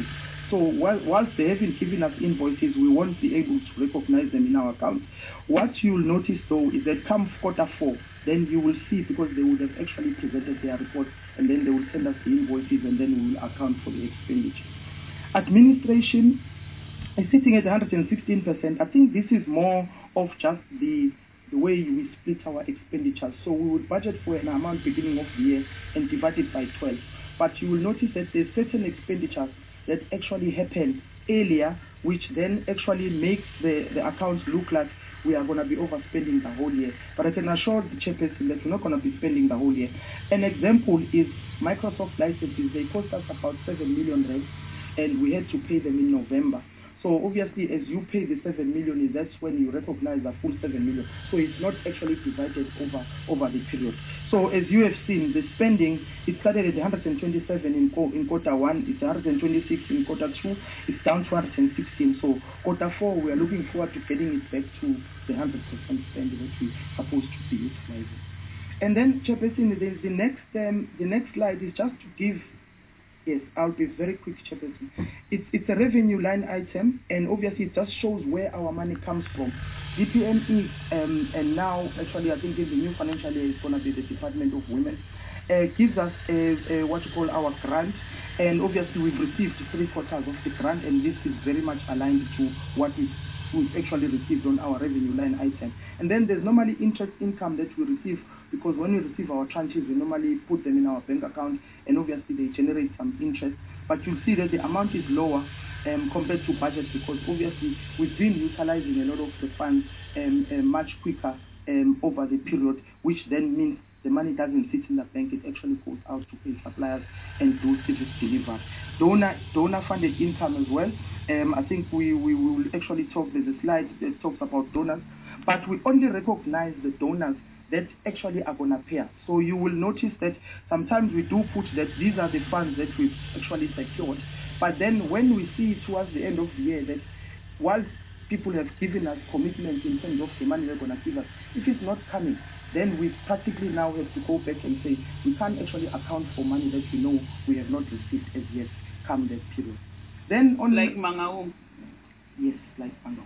So while, whilst they haven't given us invoices, we won't be able to recognize them in our account. What you'll notice though is that come quarter four, then you will see, because they would have actually presented their report, and then they will send us the invoices, and then we will account for the expenditure. Administration is sitting at one hundred sixteen percent. I think this is more of just the the way we split our expenditures. So we would budget for an amount beginning of the year and divide it by twelve. But you will notice that there's certain expenditures that actually happen earlier, which then actually makes the, the accounts look like we are going to be overspending the whole year. But I can assure the chairperson that we're not going to be spending the whole year. An example is Microsoft licenses. They cost us about seven million rand, and we had to pay them in November. So obviously, as you pay the seven million, that's when you recognize the full seven million. So it's not actually divided over over the period. So as you have seen, the spending, it started at one hundred twenty-seven in, in quarter one, it's one hundred twenty-six in quarter two, it's down to one hundred sixteen. So quarter four, we are looking forward to getting it back to the one hundred percent spend that we're supposed to be utilizing. And then, Chairperson, the, the next um, the next slide is just to give. Yes, I'll be very quick, Chairperson. It's, it's a revenue line item, and obviously it just shows where our money comes from. D P M E, um, and now, actually, I think in the new financial year, it's going to be the Department of Women, uh, gives us a, a, what you call our grant, and obviously we've received three quarters of the grant, and this is very much aligned to what we we've actually received on our revenue line item. And then there's normally interest income that we receive, because when we receive our tranches, we normally put them in our bank account, and obviously they generate some interest. But you'll see that the amount is lower um, compared to budget, because obviously we've been utilizing a lot of the funds um, uh, much quicker um, over the period, which then means the money doesn't sit in the bank, it actually goes out to pay suppliers and do service delivery. Donor, donor funded income as well. Um, I think we, we will actually talk, there's a slide that talks about donors, but we only recognize the donors that actually are going to pay us. So you will notice that sometimes we do put that these are the funds that we've actually secured, but then when we see towards the end of the year that whilst people have given us commitments in terms of the money they're going to give us, if it's not coming, then we practically now have to go back and say we can't actually account for money that we know we have not received as yet come that period. Then on like Mangao. Yes, like Mangao.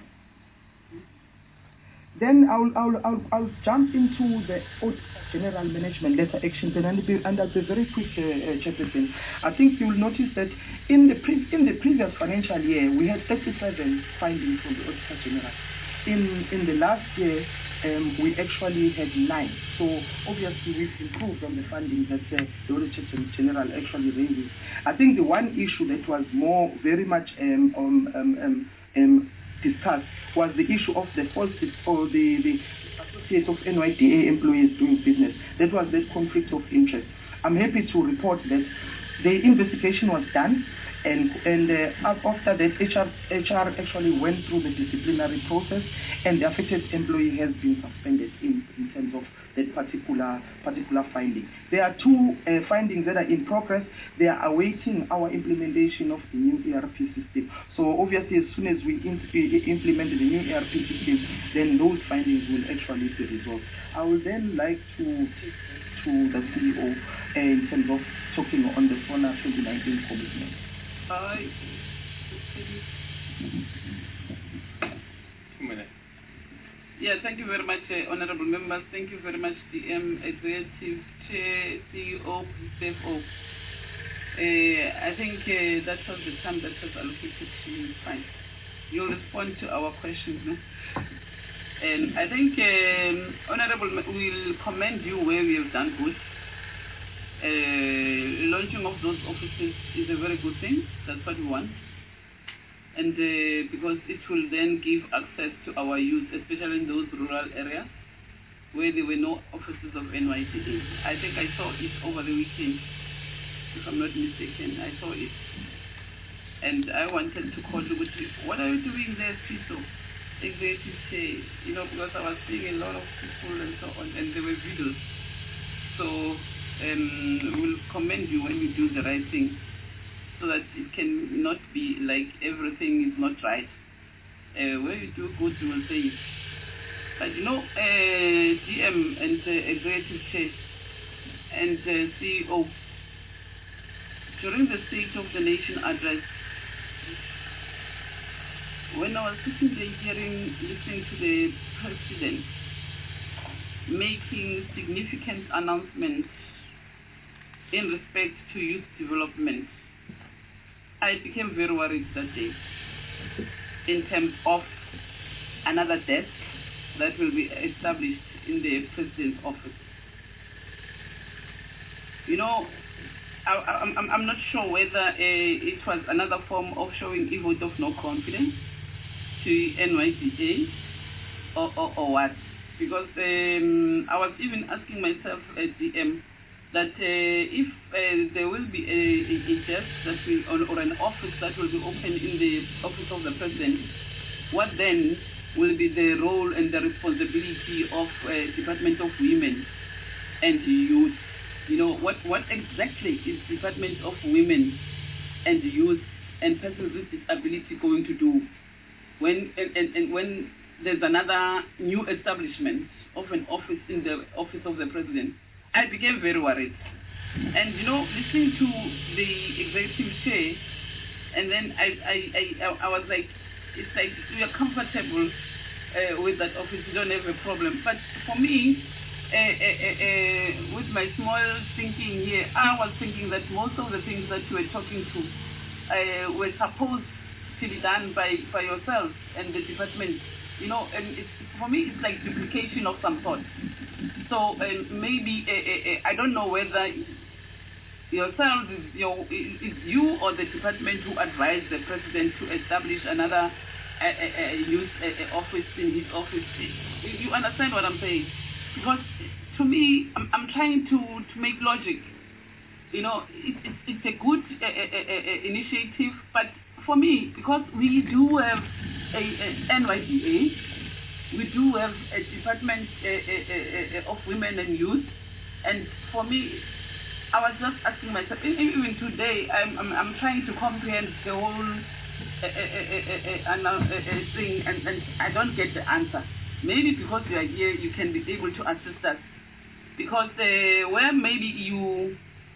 Then I'll, I'll, I'll, I'll jump into the Auditor General Management Letter Actions, and I'll be, and I'll be very quick, uh, uh, Chairperson. I think you'll notice that in the, pre in the previous financial year, we had thirty-seven findings from the Auditor General. In, in the last year, um, we actually had nine. So obviously we've improved on the funding that uh, the Auditor General actually raises. I think the one issue that was more, very much um, um, um, um, um, discussed was the issue of the false or the, the associates of N Y D A employees doing business. That was that conflict of interest. I'm happy to report that the investigation was done, and and uh, after that H R, H R actually went through the disciplinary process, and the affected employee has been suspended in, in terms of that particular particular finding. There are two uh, findings that are in progress. They are awaiting our implementation of the new E R P system. So obviously, as soon as we in, implement the new E R P system, then those findings will actually be resolved. I would then like to take to the C E O uh, in terms of talking on the SONA twenty nineteen commitment. Hi. Two minutes. Yeah, thank you very much, uh, honorable members. Thank you very much, D M, Executive Chair, C E O, C F O. Uh, I think uh, that was the time that was allocated to you. Fine. You'll respond to our questions. No? And I think, um, honorable, we'll commend you where we have done good. Uh, launching of those offices is a very good thing. That's what we want. And uh, because it will then give access to our youth, especially in those rural areas where there were no offices of N Y D A. I think I saw it over the weekend, if I'm not mistaken. I saw it. And I wanted to call you, what are you doing there, Piso? Executive Chair, you know, because I was seeing a lot of people and so on, and there were videos. So um, we'll commend you when you do the right thing, so that it can not be like everything is not right. Uh, where you do good, you will say it. But you know, uh, D M and uh, Executive Chair and uh, C E O, during the State of the Nation address, when I was sitting there hearing, listening to the president making significant announcements in respect to youth development, I became very worried that day in terms of another desk that will be established in the president's office. You know, I, I, I'm, I'm not sure whether uh, it was another form of showing a vote of no confidence to N Y D A or, or, or what. Because um, I was even asking myself at D M that uh, if uh, there will be a, a, a desk that will, or, or an office that will be open in the office of the president, what then will be the role and the responsibility of uh, Department of Women and Youth? You know, what, what exactly is Department of Women and Youth and Persons with Disability going to do when and, and, and when there's another new establishment of an office in the office of the president? I became very worried. And, you know, listening to the executive chair, and then I, I, I, I was like, it's like we are comfortable uh, with that office, we don't have a problem. But for me, uh, uh, uh, uh, with my small thinking here, I was thinking that most of the things that you were talking to uh, were supposed to be done by, by yourself and the department. You know, and it's, for me, it's like duplication of some sort. So uh, maybe, uh, uh, I don't know whether yourself, is, your, is you or the department who advised the president to establish another uh, uh, youth uh, office in his office. You understand what I'm saying? Because to me, I'm, I'm trying to, to make logic. You know, it, it, it's a good uh, uh, uh, initiative, but for me, because we do have a, a N Y D A, we do have a Department uh, uh, uh, of Women and Youth, and for me, I was just asking myself, even today, I'm, I'm, I'm trying to comprehend the whole uh, uh, uh, uh, uh, uh, thing, and, and I don't get the answer. Maybe because you are here, you can be able to assist us. Because uh, where maybe you...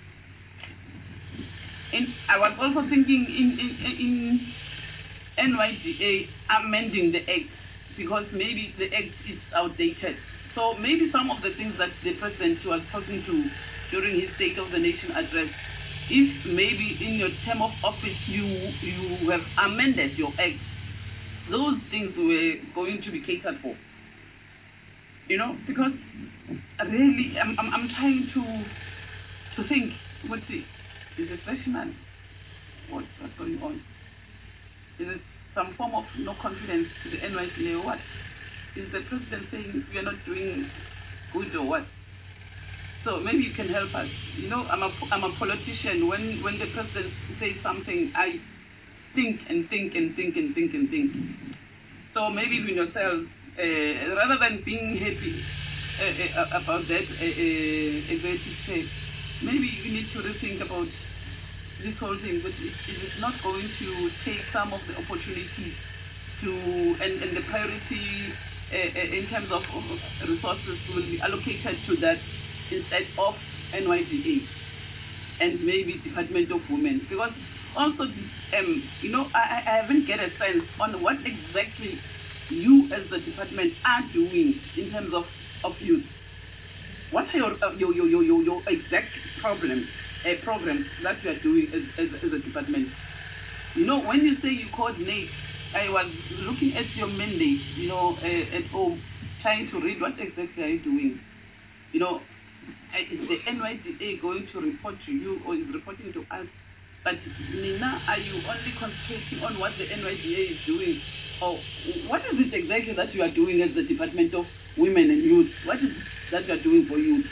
In, I was also thinking in, in, in N Y D A amending the Act, because maybe the Act is outdated. So maybe some of the things that the President was talking to during his State of the Nation address, if maybe in your term of office you, you have amended your Act, those things were going to be catered for. You know, because really I'm, I'm, I'm trying to, to think, what's it? Is it freshman? What, what's going on? Is it some form of no confidence to the N Y C A or what? Is the president saying we are not doing good or what? So maybe you can help us. You know, I'm a, I'm a politician. When, when the president says something, I think and think and think and think and think. So maybe even yourself, uh, rather than being happy uh, uh, about that uh, uh, executive chair, maybe you need to rethink about this whole thing, but it, it is not going to take some of the opportunities to, and, and the priority uh, uh, in terms of resources will be allocated to that instead of N Y D A and maybe Department of Women. Because also, um, you know, I, I haven't get a sense on what exactly you as the department are doing in terms of, of youth. What are your, uh, your, your, your, your exact problems, uh, programs that you are doing as, as, as a department? You know, when you say you coordinate, I was looking at your mandate, you know, uh, at home, trying to read what exactly are you doing. You know, is the N Y D A going to report to you or is reporting to us? But Nina, are you only concentrating on what the N Y D A is doing? Or what is it exactly that you are doing as the Department of Women and Youth? What is it that you are doing for youth?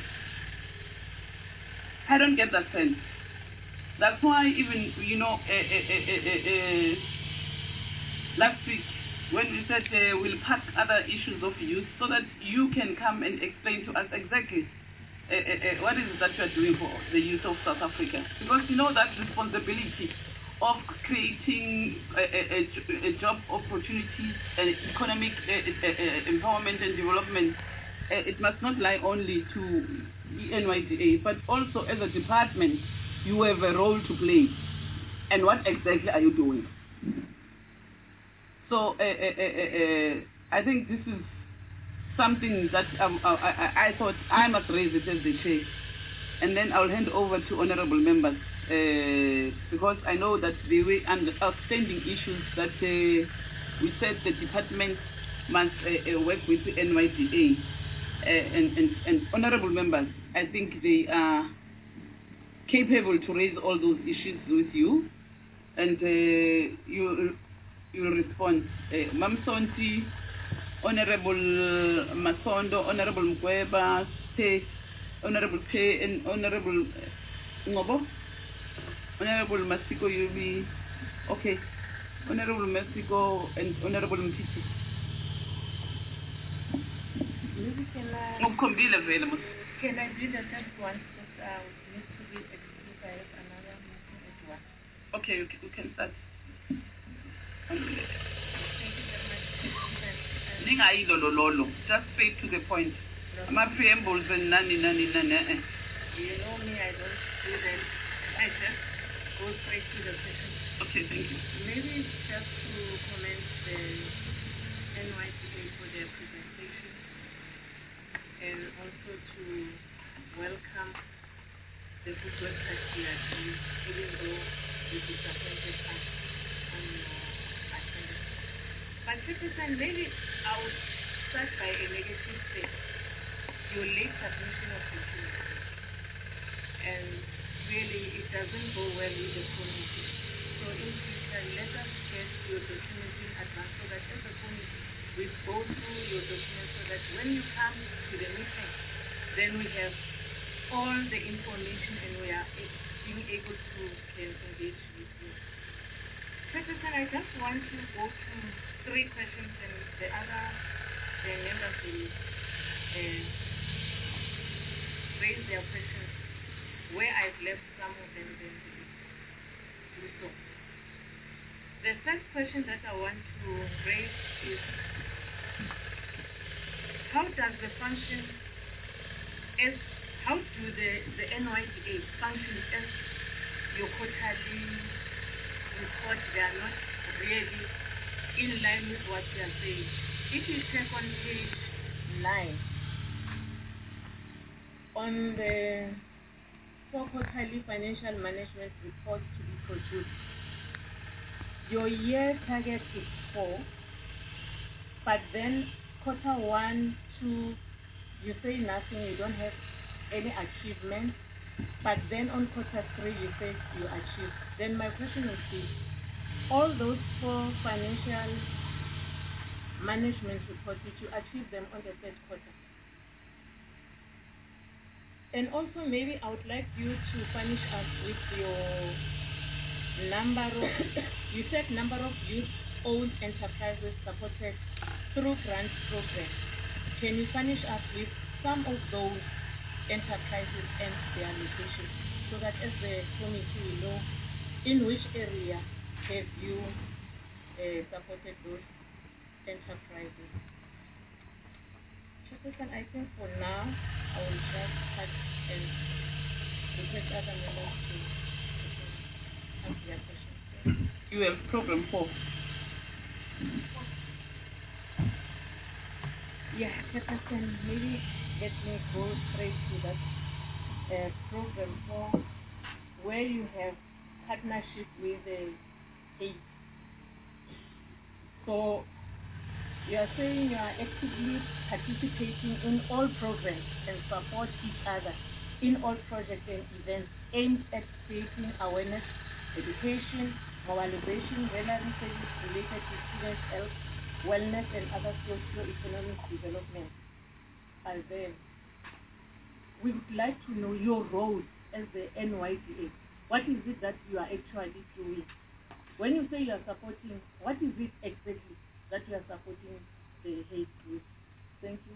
I don't get that sense. That's why even, you know, uh, uh, uh, uh, uh, last week, when we said uh, we'll pack other issues of youth so that you can come and explain to us exactly uh, uh, uh, what is it that you are doing for the youth of South Africa. Because you know that responsibility of creating a, a, a, a job opportunities and economic uh, uh, uh, empowerment and development, uh, it must not lie only to the N Y D A, but also as a department, you have a role to play. And what exactly are you doing? So uh, uh, uh, uh, I think this is something that um, I, I, I thought I must raise it as the chair, and then I'll hand over to honorable members uh, because I know that there were outstanding issues that uh, we said the department must uh, uh, work with the N Y D A, uh, and, and, and honorable members, I think they are capable to raise all those issues with you, and uh, you you respond. Uh, Mam Sonti, Honorable Masondo, Honorable Mkweba, Te, Honorable Te, and Honorable Ngobo, Honorable Masiko, you'll be okay. Honorable Masiko and Honorable Mpiti. Maybe can I, available. can I do the third one because I uh, need to be excused. I have another meeting at one. Okay, you can, you can start. Thank you very much, President. Ningailo lolo, just straight to the point. My preambles and nani nani nani. You know me, I don't do that. I just go straight to the question. Okay, thank you. Maybe just to comment the N Y D A for their presentation and also to welcome the good work that we are doing, even though we disappointed us on your attendance. But Citizen, maybe I would start by a negative thing. Your late submission of documents. And really, it doesn't go well with the committee. So in future, let us get your documents in advance so that as a committee, we go through your documents so that when you come to the meeting, then we have all the information and we are being able to can engage with you. Secretary, I just want to go through three questions and the other the members will uh, raise their questions where I've left some of them, then do so. The first question that I want to raise is, how does the function as, how do the, the N Y D A function as your quarterly report? They are not really in line with what you are saying. If you check on page nine, on the four quarterly financial management reports to be produced, your year target is four, but then quarter one, two, you say nothing, you don't have any achievement, but then on quarter three, you say you achieve. Then my question is this, all those four financial management reports, did you achieve them on the third quarter? And also maybe I would like you to furnish us with your number of, you said number of youth-owned enterprises supported through grant programs. Can you furnish us with some of those enterprises and their locations so that as the committee we know in which area have you uh, supported those enterprises? Chairperson, I think for now I will just cut and request other members to answer their questions. You have program four. Yeah, Chairperson, maybe let me go straight to that uh, program four where you have partnership with the state. So you are saying you are actively participating in all programs and support each other in all projects and events aimed at creating awareness, education, mobilization, relevant services related to student health, wellness, and other socio-economic development. And then we would like to know your role as the N Y D A. What is it that you are actually doing? When you say you are supporting, what is it exactly that you are supporting the hate with? Thank you.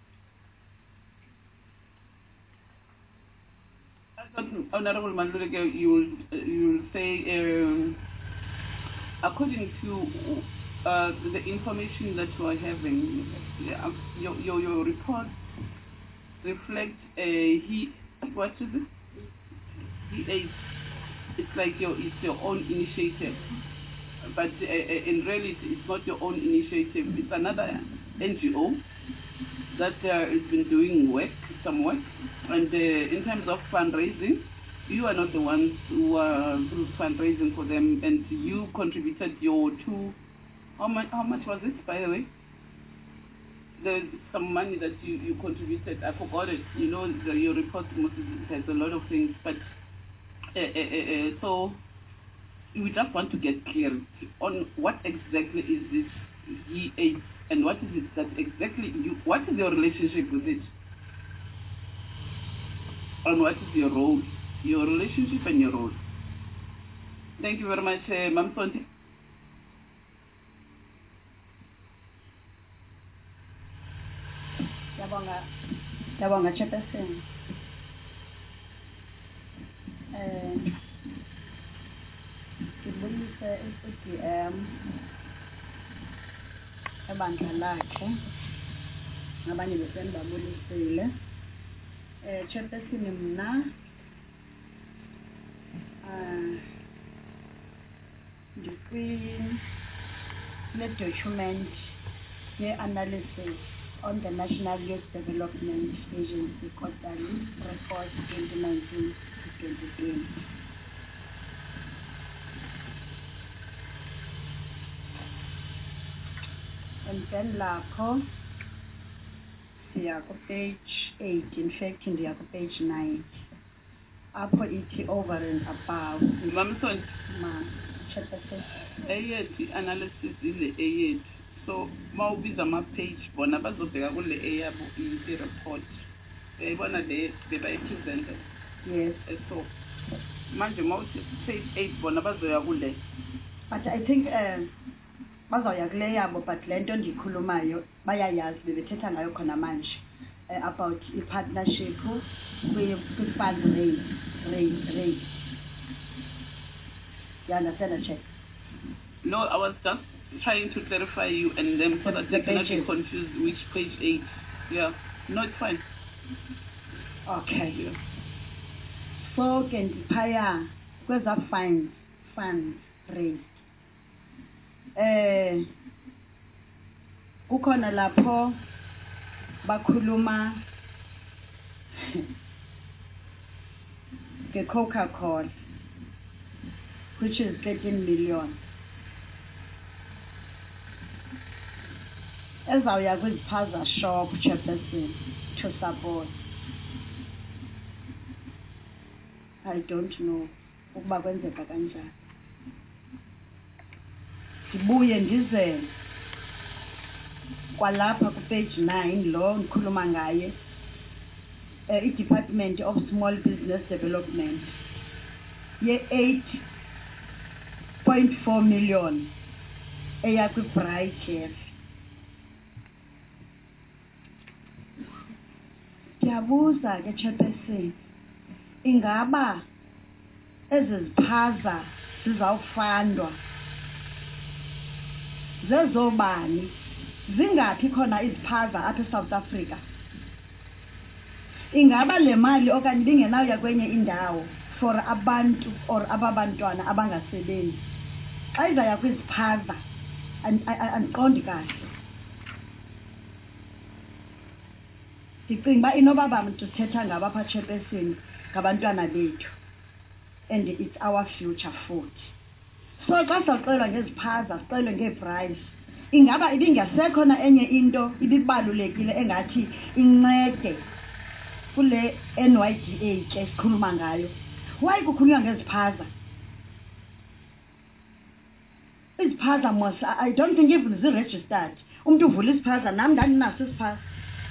Honorable Manduleke, you will, uh, you will say, um, according to uh, the information that you are having, uh, your, your, your report reflects a he, what is it? He ate. It's like your, it's your own initiative. but uh, in reality, it's not your own initiative. It's another N G O that uh, has been doing work, some work. And uh, in terms of fundraising, you are not the ones who are fundraising for them, and you contributed your two. How much? How much was it, by the way? There's some money that you, you contributed. I forgot it. You know, the, your report has a lot of things, but uh, uh, uh, so we just want to get clarity on what exactly is this G eight and what is it that exactly you. What is your relationship with it? And what is your role? Your relationship and your role. Thank you very much, uh, Mam Sonti. Yabonga, yabonga Chairperson. Eh, sibulise I D M ebandla lakhe ngabanye beseni babulisile. Eh, Chairperson mna uh the document the analysis on the National Youth Development Agency quarterly report twenty nineteen to twenty twenty. And then lapho siya ku page eight, in fact ndiya ku page nine. Apho ithi over and above. Mamson, Ma, Chairperson. A analysis in the A eight. So, mawubiza ama page bona bazobheka kule A yabo i report. Bayibona le bebayi presented. Yes. So, manje mawuthi page eight bona bazoya kule. But I think uh bazoya kule yabo, but lento ndikhulumayo bayayazi bebethetha ngayo khona manje. Uh, about a partnership with the fund raise, raise, raise. You understand that, Check? No, I was just trying to clarify you and them so The- that the they cannot be pages. confused which page eight. Yeah. No, it's fine. Okay. Yeah. So can the paya kweza funds funds raised. Eh kukhona lapho bakhuluma ke Coca-Cola, which is thirteen million. Ezawuya kwiziphaza shop, Chairperson, to support. I don't know ukuba kwenzeka kanjani. Sibuye ndize kwalapha ku page nine lo ngikhuluma ngaye, uh, i Department of Small Business Development ye eight point four million eya ku Bright Chef. Ndiyabuza ke Chairperson, ingaba eziziphaza zizawufandwa zezobani? Zingaphi khona iziphaza apha eSouth Africa? Ingaba le mali okanye bingenayo kwenye indawo for abantu or ababantwana abangasebenzi? Xa izaya kwiziphaza andiqondi kahle. Ndicinga uba inoba bantu sithetha ngabo apha Chairperson ngabantwana bethu, and it's our future futhi. So xa sixelwa ngeziphaza sixelwe ngeprice, ingaba ibingasekho na enye into ibibalulekile engathi incede kule N Y D A ke sikhuluma ngayo? Why kukhulunywa ngeziphaza? Iziphaza mos, I don't think even is registered. Umuntu uvula isiphaza, nami ndandinaso isiphaza.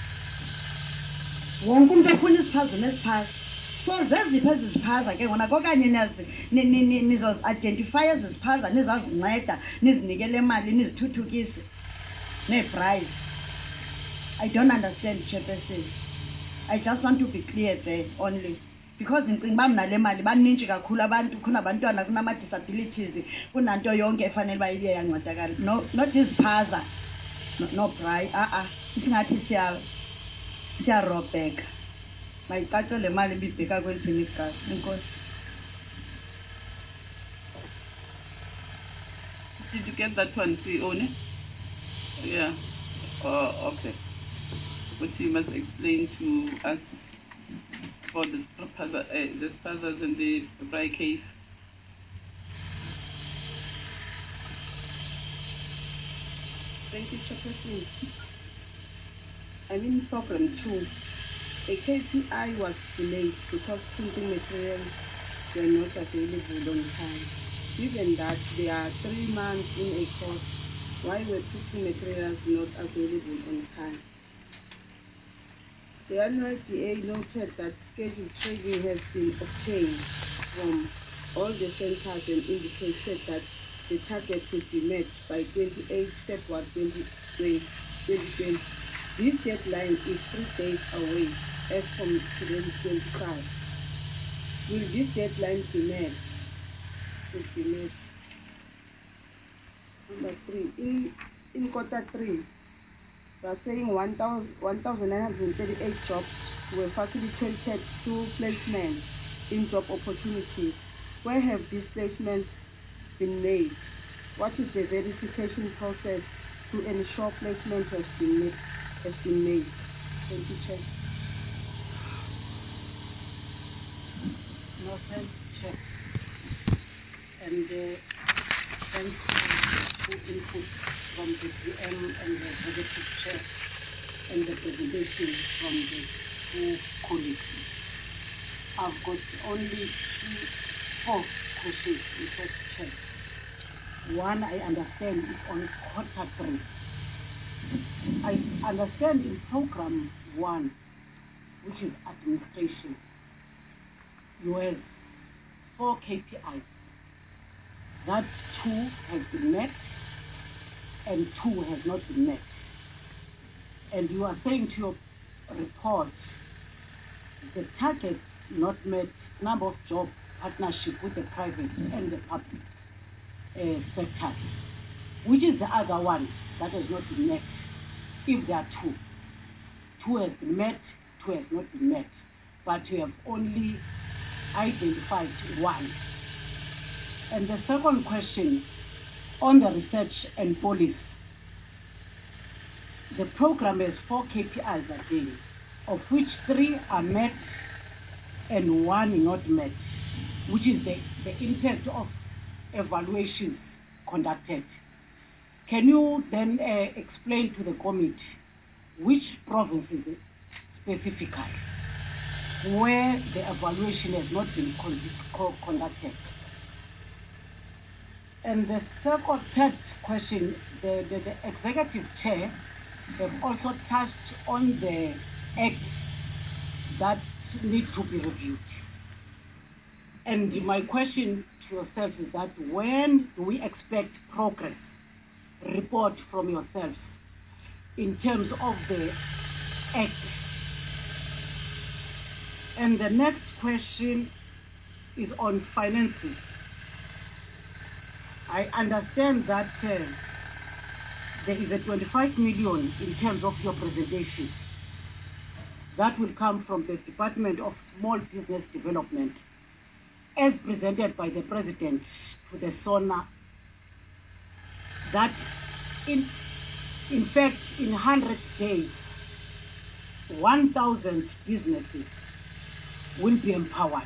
Wonke umuntu ufuna isiphaza nesiphaza. So zeziphi eziziphaza ke ngona kokanye niyazi nizo identify eziziphaza nizazinceda nizinikele imali nizithuthukise neprice. I don't understand, Chairperson. I just want to be clear there only, because ngicinga uba mna le mali baninzi kakhulu abantu, kunabantwana kunama disabilities, kunanto yonke efanele uba ibe yancedakala. No, not iziphaza, no, no price. Ah ah, singathi siya siyarobheka. Mayicace le mali ibibheka kwelithini igasi. Inkosi. did you get that one, Sione? Yeah. Oh, okay. But you must explain to us for the proposal, uh, the sponsors in the Bry case. Thank you, Chairperson. I mean, program two. A K P I was delayed because printing materials were not available on time. Given that there are three months in a course, why were printing materials not available on time? The N Y D A noted that scheduled training has been obtained from all the centers and indicated that the target could be met by twenty-eighth February twenty twenty. This deadline is three days away as from twenty twenty-five. Will this deadline be met? Will be met. Number three, in, in quarter three, they are saying one thousand nine hundred thirty-eight jobs were facilitated through placements in job opportunities. Where have these placements been made? What is the verification process to ensure placement has been made? Has been made? Thank you, Chair. No, thanks, Chair. And uh, thanks for the input from the P M and the Executive Chair and the presentation from the two colleagues. I've got only two, four questions, Mister Chair. One, I understand, is on quarter three. I understand in program one, which is administration, you have four K P Is. That two has been met and two has not been met. And you are saying to your report, the target not met, number of job partnership with the private and the public uh, sector. Which is the other one that has not been met? If there are two, two has been met, two has not been met, but you have only identified one. And the second question on the research and policy, the program has four K P Is again, of which three are met and one not met, which is the, the impact of evaluations conducted. Can you then uh, explain to the committee which provinces specifically where the evaluation has not been con conducted? And the second, third question, the, the, the executive chair have also touched on the acts that need to be reviewed. And my question to yourself is that when do we expect progress report from yourself in terms of the act? And the next question is on finances. I understand that uh, there is a twenty-five million in terms of your presentation. That will come from the Department of Small Business Development, as presented by the President to the SONA, that in, in fact, in one hundred days, one thousand businesses will be empowered.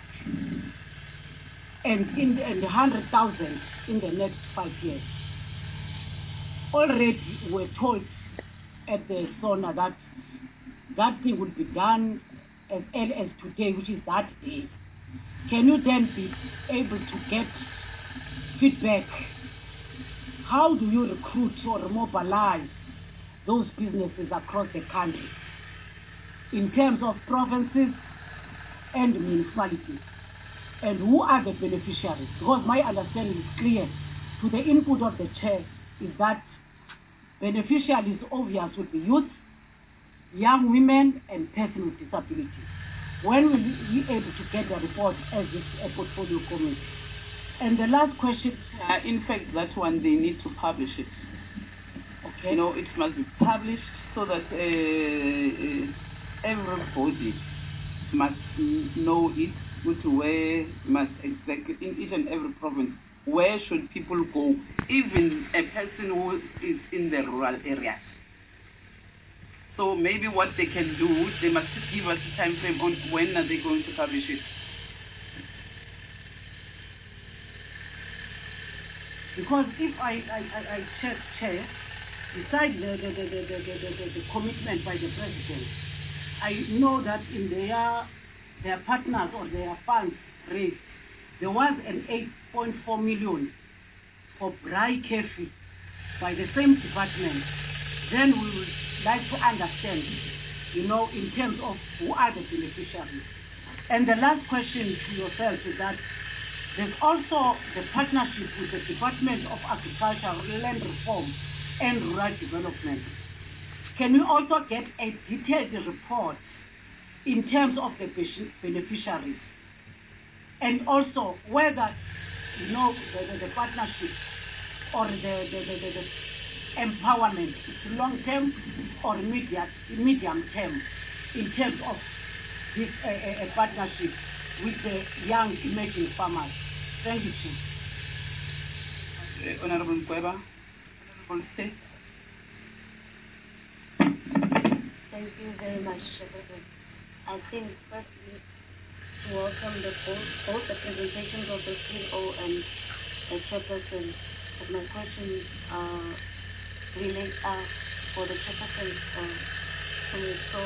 And in the, and one hundred thousand in the next five years. Already we're told at the SONA that that thing will be done as early as today, which is that day. Can you then be able to get feedback? How do you recruit or mobilize those businesses across the country in terms of provinces and municipalities? And who are the beneficiaries? Because my understanding is clear to the input of the chair is that beneficiaries obvious would be youth, young women, and persons with disabilities. When will we be able to get the report as a portfolio committee? And the last question... Uh, in fact, that one, they need to publish it. Okay. You know, it must be published so that uh, everybody must know it, go to where must exactly, in each and every province, where should people go, even a person who is in the rural areas. So maybe what they can do, they must give us a time frame on when are they going to publish it. Because if I, I, I, I check, chair, besides the, the, the, the, the, the, the commitment by the president, I know that in their, their partners or their funds raised, there was an eight point four million for dry coffee by the same department. Then we would like to understand, you know, in terms of who are the beneficiaries. And the last question to yourself is that there's also the partnership with the Department of Agriculture, Land Reform and Rural Development. Can we also get a detailed report in terms of the beneficiaries? And also whether, you know, the, the, the partnership or the, the, the, the, the empowerment is long-term or medium, medium-term in terms of this uh, uh, partnership with the young emerging farmers. Thank you, Chief. Uh, Honorable Mkweba, Honorable State. Thank you very much, Chairperson. I think firstly to welcome the both, both the presentations of the C E O and the Chairperson. But my questions uh, relate uh, for the Chairperson uh, from so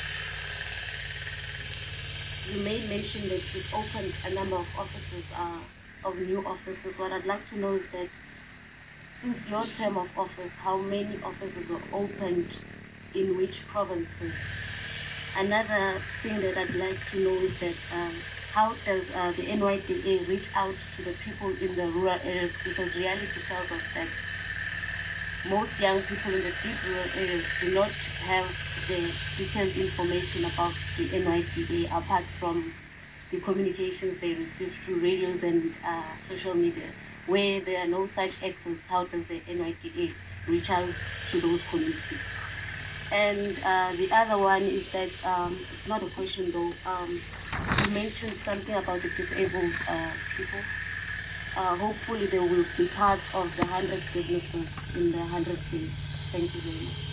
you made mention that you've opened a number of offices, uh, of new offices. What I'd like to know is that since your term of office, how many offices were opened in which provinces? Another thing that I'd like to know is that um, how does uh, the N Y D A reach out to the people in the rural areas? Because reality tells us that most young people in the deep rural areas do not have the detailed information about the N Y D A apart from the communications they receive through radios and uh, social media. Where there are no such access, how does the N Y D A reach out to those communities? And uh, the other one is that, um, it's not a question though, um, you mentioned something about the disabled uh, people. Uh, hopefully they will be part of the one hundred businesses in the one hundred days. Thank you very much.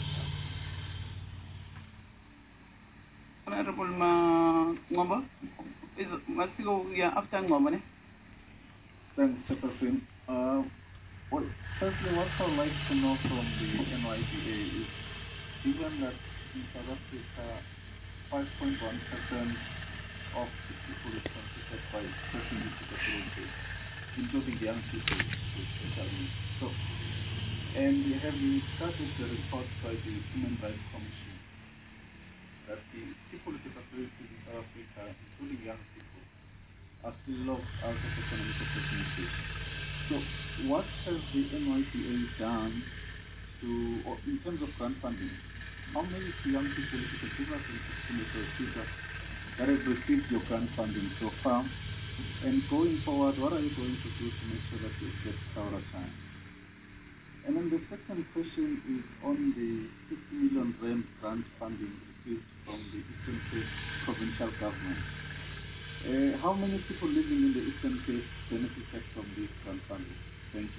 Honorable Ngomba, is must go after Ngomba? Thanks, Chairperson. Uh, well, firstly, what I would like to know from the N Y D A is, given that in South Africa, five point one percent of the people is considered by persons with disabilities, including young people with special needs. So, and we have started the report by the Human Rights Commission that the people with disabilities in South Africa, including young people, are still locked out of economic opportunities. So, what has the N Y D A done to, or in terms of grant funding, how many young people, if you could give us an estimate or figure, that have received your grant funding so far? And going forward, what are you going to do to make sure that you get Saura time? And then the second question is on the fifty million rand grant funding received from the Eastern Cape provincial government. Uh, how many people living in the Eastern Cape benefited from this grant funding? Thank you.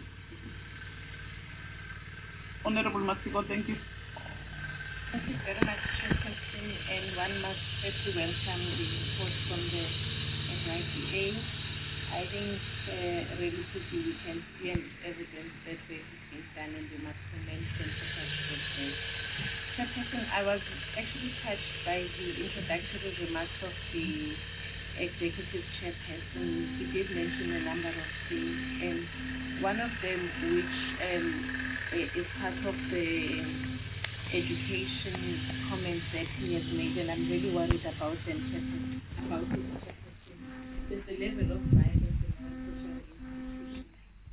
Honorable Masiko, thank you. Thank you very much, Chairperson, and one must firstly welcome the report from the N Y D A. I think uh, relatively we can see and evidence that work is being done, and we must commend them for such good work. Chairperson, I was actually touched by the introductory remarks of the executive chairperson. He did mention a number of things, and one of them which um, is part of the education comments that he has made, and I'm really worried about them, about this, is the level of violence in our social institutions.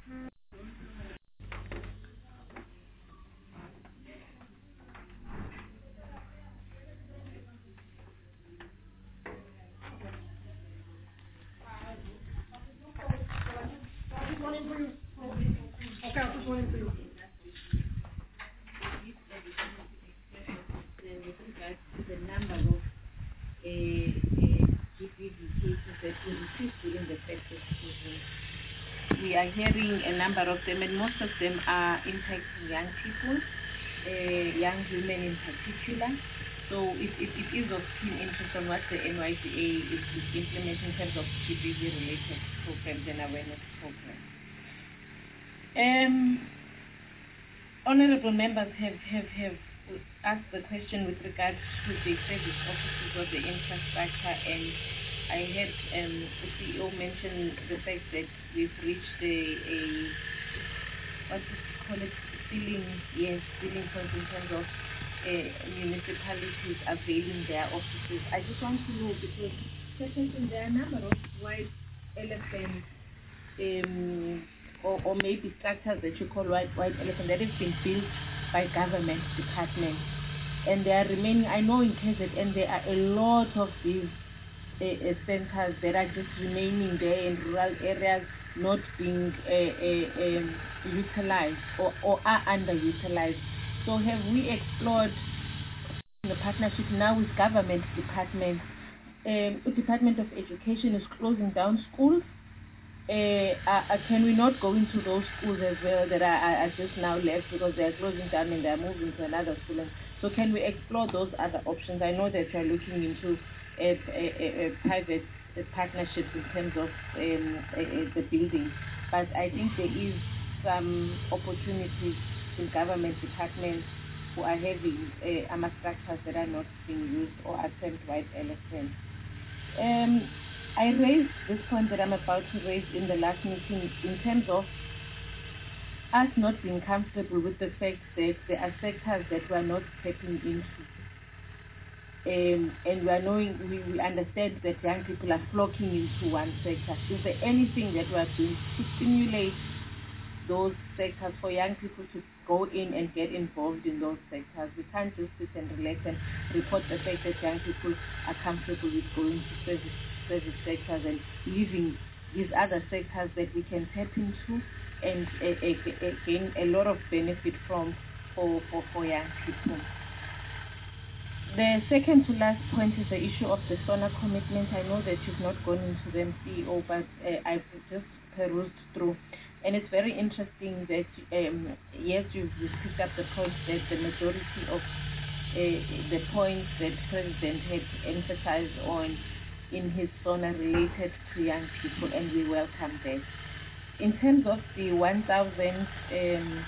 The number of uh, uh, G B V cases that we received during the festive season. we are hearing a number of them, and most of them are impacting young people, uh, young women in particular. So it, it, it is of keen interest on what the N Y C A is, is implementing in terms of G B V-related programs and awareness programs. Um, honorable members have, have, have asked the question with regards to the service offices of the infrastructure, and I had um, the C E O mention the fact that we've reached a, a what do you call it, ceiling, yes, ceiling point in terms of uh, municipalities availing their offices. I just want to know, because certainly there are a number of white elephants um, or, or maybe structures that you call white, white elephant that have been built by government departments, and they are remaining. I know in K Z N there are a lot of these uh, uh, centers that are just remaining there in rural areas, not being uh, uh, um, utilized or, or are underutilized. So have we explored the partnership now with government departments? Um, the Department of Education is closing down schools. Uh, uh, can we not go into those schools as well that are, are just now left because they are closing down and they are moving to another school? And so can we explore those other options? I know that you are looking into a, a, a, a private a partnerships in terms of um, a, a, the building, but I think there is some opportunities in government departments who are having uh, AMA structures that are not being used or attempt white elephants. Um, I raised this point that I'm about to raise in the last meeting in terms of us not being comfortable with the fact that there are sectors that we are not stepping into. Um, and we are knowing, we, we understand that young people are flocking into one sector. Is there anything that we are doing to stimulate those sectors for young people to go in and get involved in those sectors? We can't just sit and relax and report the fact that young people are comfortable with going to service, service sectors and leaving these other sectors that we can tap into and uh, uh, uh, gain a lot of benefit from for, for, for young people. The second to last point is the issue of the SONA commitment. I know that you've not gone into them, C E O, but uh, I've just perused through. And it's very interesting that, um, yes, you've, you've picked up the point that the majority of uh, the points that President had emphasized on in his SONA related to young people, and we welcome that. In terms of the one thousand um,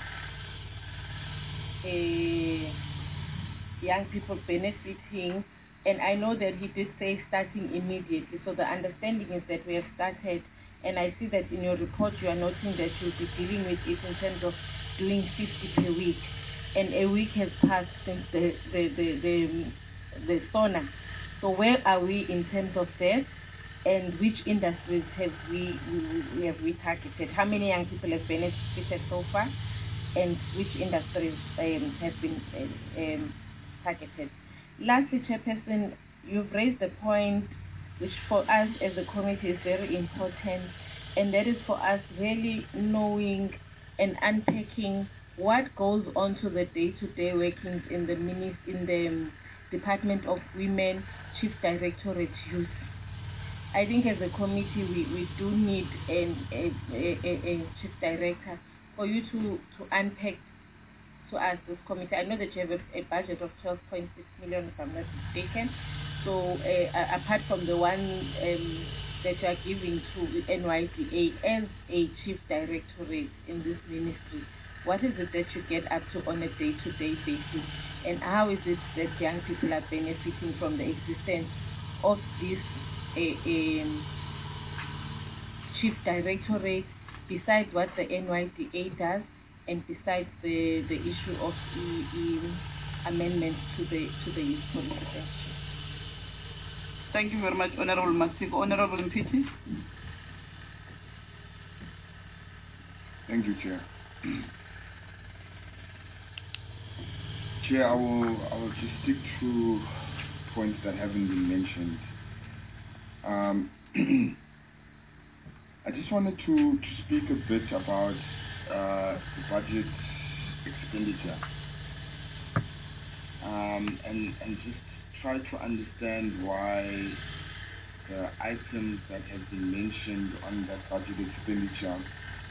uh, young people benefiting, and I know that he did say starting immediately, so the understanding is that we have started, and I see that in your report you are noting that you'll be dealing with it in terms of doing fifty per week, and a week has passed since the the the the, the SONA. So where are we in terms of that, and which industries have we, we have we targeted? How many young people have benefited so far, and which industries um, have been uh, um, targeted? Lastly, Chairperson, you've raised a point which for us as a committee is very important, and that is for us really knowing and unpacking what goes on to the day-to-day workings in the minis, in the um, Department of Women, Chief Directorate Youth. I think as a committee we, we do need an, a, a, a Chief Director for you to, to unpack to us this committee. I know that you have a, a budget of twelve point six million, if I'm not mistaken. So uh, apart from the one um, that you are giving to N Y C A as a Chief Directorate in this ministry, what is it that you get up to on a day-to-day basis, and how is it that young people are benefiting from the existence of this uh, um, Chief Directorate, besides what the N Y C A does, and besides the, the issue of e, e amendments to the to the youth policy? Thank you very much, Honorable Masiko. Honorable Mpiti. Thank you, Chair. Chair, I will I will just stick to points that haven't been mentioned. Um, I just wanted to, to speak a bit about uh, the budget expenditure um, and, and just try to understand why the items that have been mentioned on that budget expenditure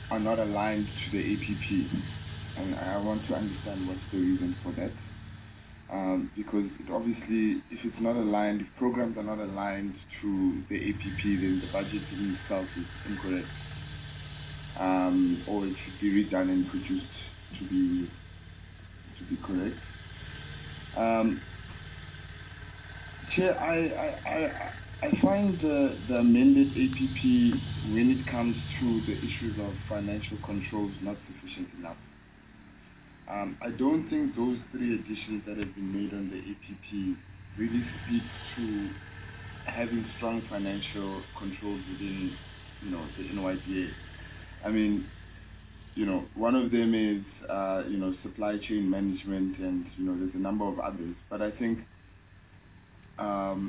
are not aligned to the A P P. And I want to understand what's the reason for that. Um, because it obviously, if it's not aligned, if programs are not aligned to the A P P, then the budget in itself is incorrect. Um, or it should be redone and produced to be to be correct. Um, Chair, I, I, I, I find the, the amended A P P, when it comes to the issues of financial controls, not sufficient enough. Um, I don't think those three additions that have been made on the A P P really speak to having strong financial controls within, you know, the N Y D A. I mean, you know, one of them is, uh, you know, supply chain management, and, you know, there's a number of others. But I think um,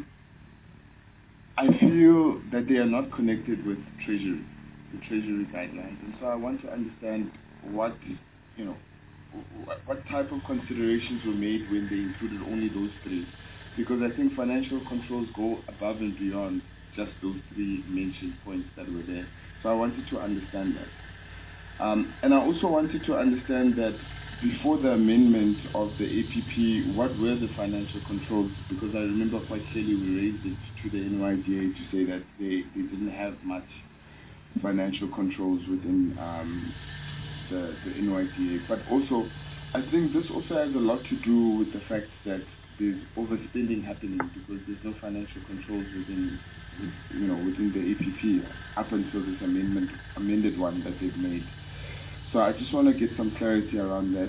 I feel that they are not connected with Treasury, the Treasury guidelines. And so I want to understand what, you know, what type of considerations were made when they included only those three. Because I think financial controls go above and beyond just those three mentioned points that were there. So I wanted to understand that. Um, and I also wanted to understand that before the amendment of the A P P, what were the financial controls? Because I remember quite clearly we raised it to the N Y D A to say that they, they didn't have much financial controls within um, the, the N Y D A. But also, I think this also has a lot to do with the fact that there's overspending happening because there's no financial controls within, with, you know, within the A P P up until this amendment, amended one that they've made. So I just want to get some clarity around that.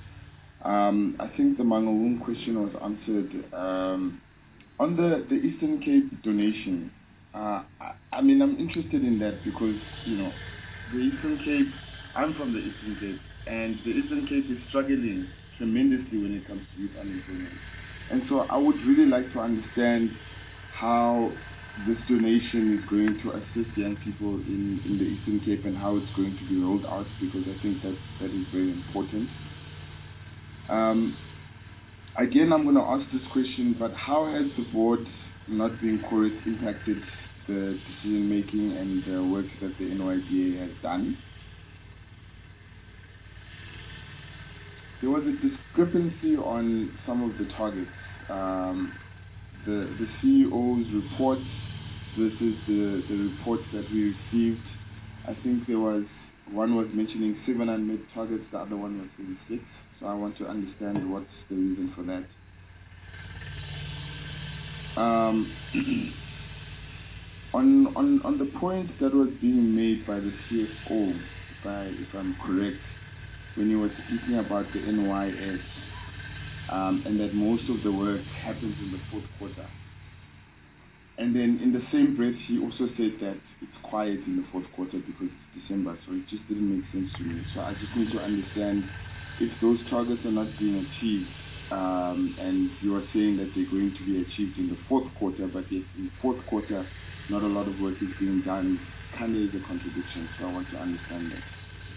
Um, I think the Mangaung question was answered. Um, on the, the Eastern Cape donation, uh, I, I mean, I'm interested in that because, you know, the Eastern Cape, I'm from the Eastern Cape, and the Eastern Cape is struggling tremendously when it comes to youth unemployment. And so I would really like to understand how this donation is going to assist young people in, in the Eastern Cape and how it's going to be rolled out, because I think that that is very important. Um, again, I'm going to ask this question, but how has the board not being correct impacted the decision making and the work that the N Y D A has done? There was a discrepancy on some of the targets. Um, the, the C E O's reports versus the, the reports that we received. I think there was, one was mentioning seven unmet targets, the other one was thirty-six. So I want to understand what's the reason for that. Um, on, on, on the point that was being made by the C F O, if, I, if I'm correct, when he was speaking about the N Y S, um, and that most of the work happens in the fourth quarter. And then in the same breath, he also said that it's quiet in the fourth quarter because it's December, so it just didn't make sense to me. So I just need to understand if those targets are not being achieved, um, and you are saying that they're going to be achieved in the fourth quarter, but yet in the fourth quarter, not a lot of work is being done, kind of is a contradiction, so I want to understand that.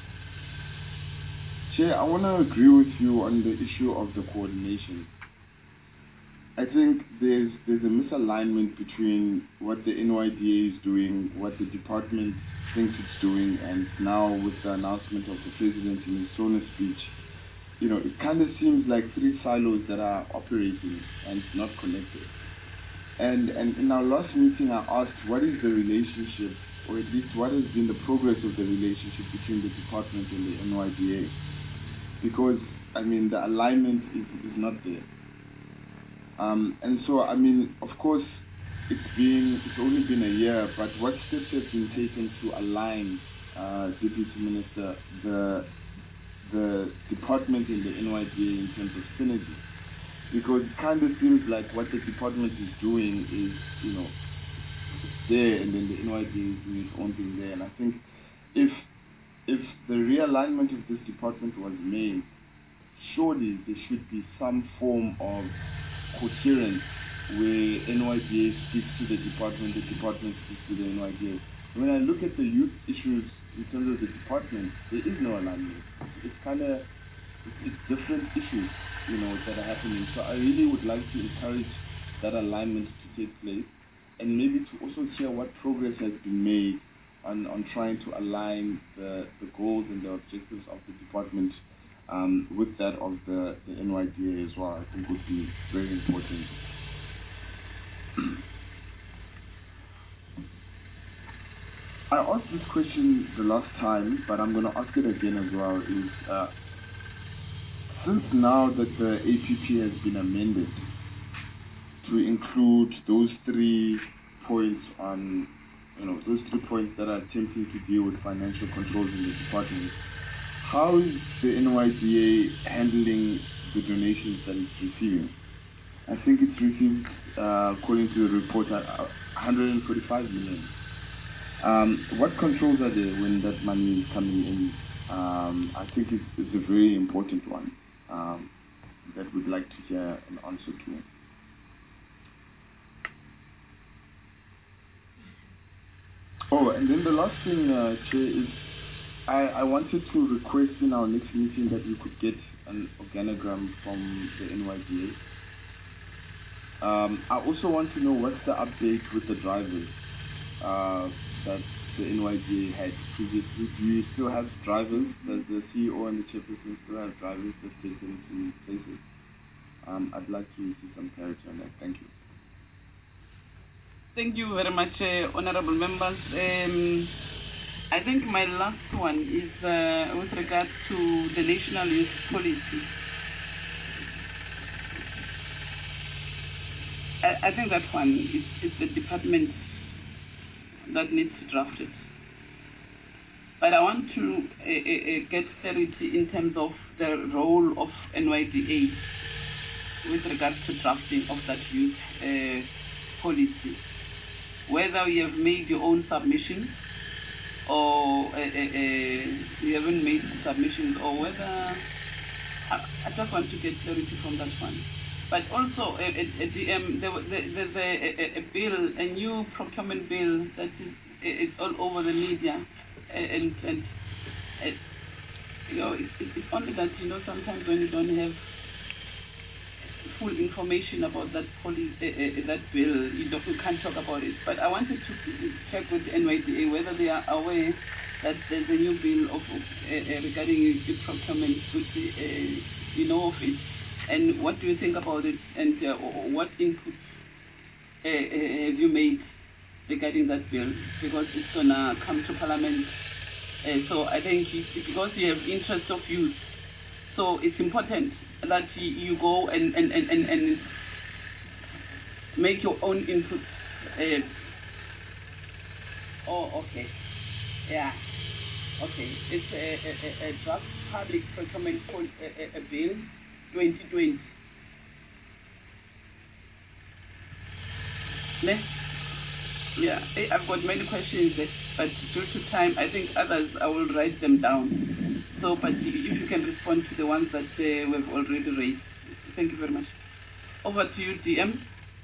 Chair, I want to agree with you on the issue of the coordination. I think there's there's a misalignment between what the N Y D A is doing, what the department thinks it's doing, and now with the announcement of the president in his Sona speech, you know, it kind of seems like three silos that are operating and not connected. And and in our last meeting, I asked what is the relationship, or at least what has been the progress of the relationship between the department and the N Y D A. Because, I mean, the alignment is, is not there. Um, and so, I mean, of course, it's been, it's only been a year, but what steps have been taken to align, uh, Deputy Minister, the, the department in the N Y D A in terms of synergy? Because it kind of seems like what the department is doing is, you know, it's there, and then the N Y D A is doing its own thing there. And I think if If the realignment of this department was made, surely there should be some form of coherence where N Y D A speaks to the department, the department speaks to the N Y D A. When I look at the youth issues in terms of the department, there is no alignment. It's kind of, it's, it's different issues, you know, that are happening. So I really would like to encourage that alignment to take place, and maybe to also hear what progress has been made on, on trying to align the, the goals and the objectives of the department um, with that of the, the N Y D A as well, I think would be very important. I asked this question the last time, but I'm going to ask it again as well, is uh, since now that the A P P has been amended to include those three points on, you know, those three points that are attempting to deal with financial controls in the department, how is the N Y D A handling the donations that it's receiving? I think it's received, uh, according to the report, uh, one hundred forty-five million. Um, what controls are there when that money is coming in? Um, I think it's, it's a very important one um, that we'd like to hear an answer to. Oh, and then the last thing, uh, Chair, is I, I wanted to request in our next meeting that we could get an organogram from the N Y D A. Um, I also want to know what's the update with the drivers uh, that the N Y D A had previously. Do you still have drivers? Does the C E O and the chairperson still have drivers that take them to places? Um, I'd like to see some clarity on that. Thank you. Thank you very much, uh, honorable members. Um, I think my last one is uh, with regard to the national youth policy. I, I think that one is, is the department that needs to draft it. But I want to uh, uh, get clarity in terms of the role of N Y D A with regard to drafting of that youth uh, policy. Whether you have made your own submission or uh, uh, uh, you haven't made submissions, or whether I, I just want to get clarity from that one. But also, uh, uh, the, um, there, there's a, a, a bill, a new procurement bill that is it's all over the media, and and uh, you know it's, it's only that you know sometimes when you don't have full information about that policy, uh, uh, that bill, you, don't, you can't talk about it. But I wanted to check with the N Y D A whether they are aware that there's a new bill of, of uh, uh, regarding the procurement, which uh, you know of it, and what do you think about it, and uh, what input uh, uh, have you made regarding that bill, because it's gonna come to Parliament. Uh, so I think it's because you have interest of youth, so it's important that you go and, and, and, and, and make your own input. Uh, oh, okay. Yeah. Okay. It's a, a, a draft public procurement a, a bill twenty twenty. Next. Yeah, I've got many questions, but due to time, I think others, I will write them down. So, but if you can respond to the ones that uh, we've already raised. Thank you very much. Over to you, D M.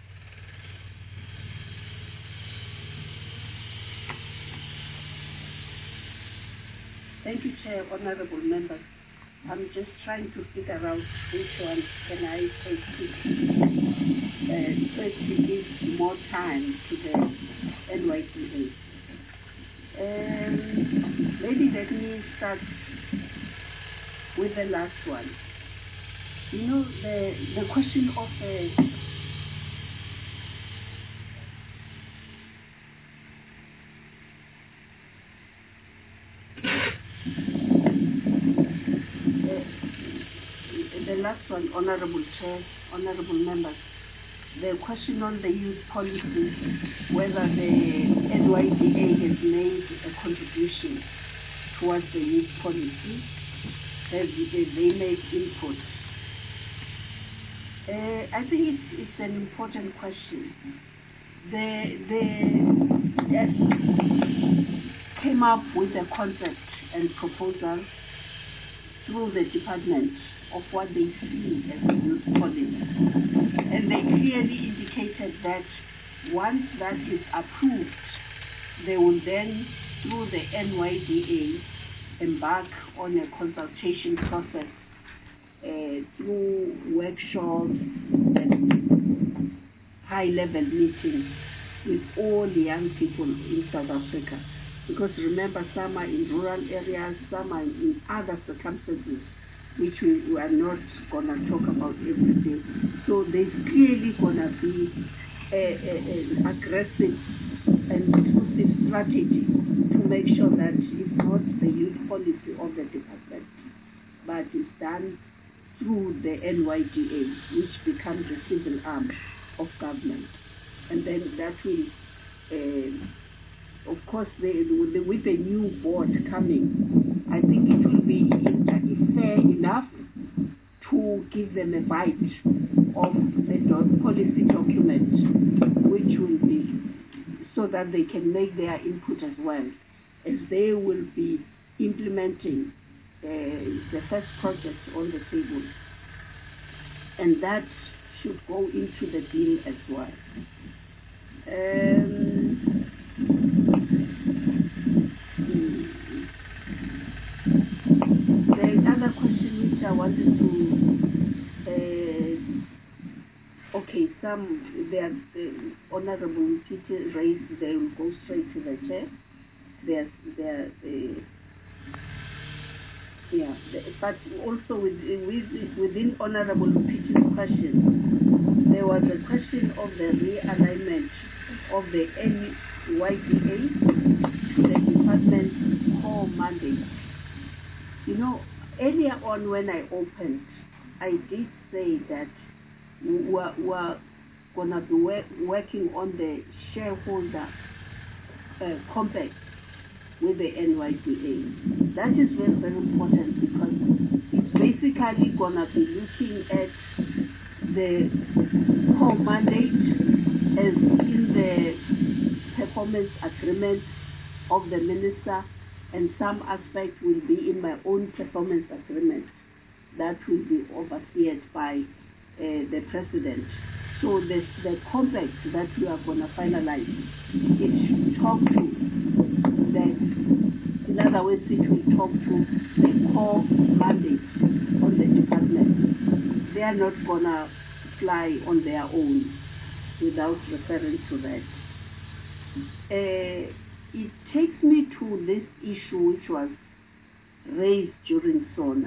Thank you, Chair, honorable members. I'm just trying to figure out which one can I take to uh, first to give more time to the N Y D A. Um, maybe let me start with the last one. You know, the, the question of uh, the last one, Honorable Chair, Honorable Members, the question on the youth policy, whether the N Y D A has made a contribution towards the youth policy, have they made input? Uh, I think it's, it's an important question. The, the S came up with a concept and proposal through the department of what they see as a youth policy. And they clearly indicated that once that is approved, they will then, through the N Y D A, embark on a consultation process uh, through workshops and high-level meetings with all the young people in South Africa because remember, some are in rural areas, some are in other circumstances, which we, we are not going to talk about everything. So there's clearly going to be an aggressive and inclusive strategy to make sure that it's not the youth policy of the department, but it's done through the N Y D A, which becomes the civil arm of government. And then that will, uh, of course, they, with the new board coming, I think it will be fair enough to give them a bite of the policy document, which will be so that they can make their input as well, as they will be implementing uh, the first project on the table. And that should go into the bill as well. Um, the other question which I wanted to, uh, okay, some, they are, uh, Honorable Peter raised, they will go straight to the chair. There's, there, uh, yeah, but also with, with, within Honorable Peter's question, there was a question of the realignment of the N Y D A to the department's core mandate. You know, earlier on when I opened, I did say that we're, we're going to be work, working on the shareholder uh, compact with the N Y D A. That is very, very important because it's basically going to be looking at the core mandate as in the performance agreement of the minister, and some aspect will be in my own performance agreement that will be overseen by uh, the president. So the, the compact that we are going to finalize, it should talk to the, in other words, it will talk to the core mandate on the department. They are not going to fly on their own without referring to that. Uh, it takes me to this issue which was raised during SONA.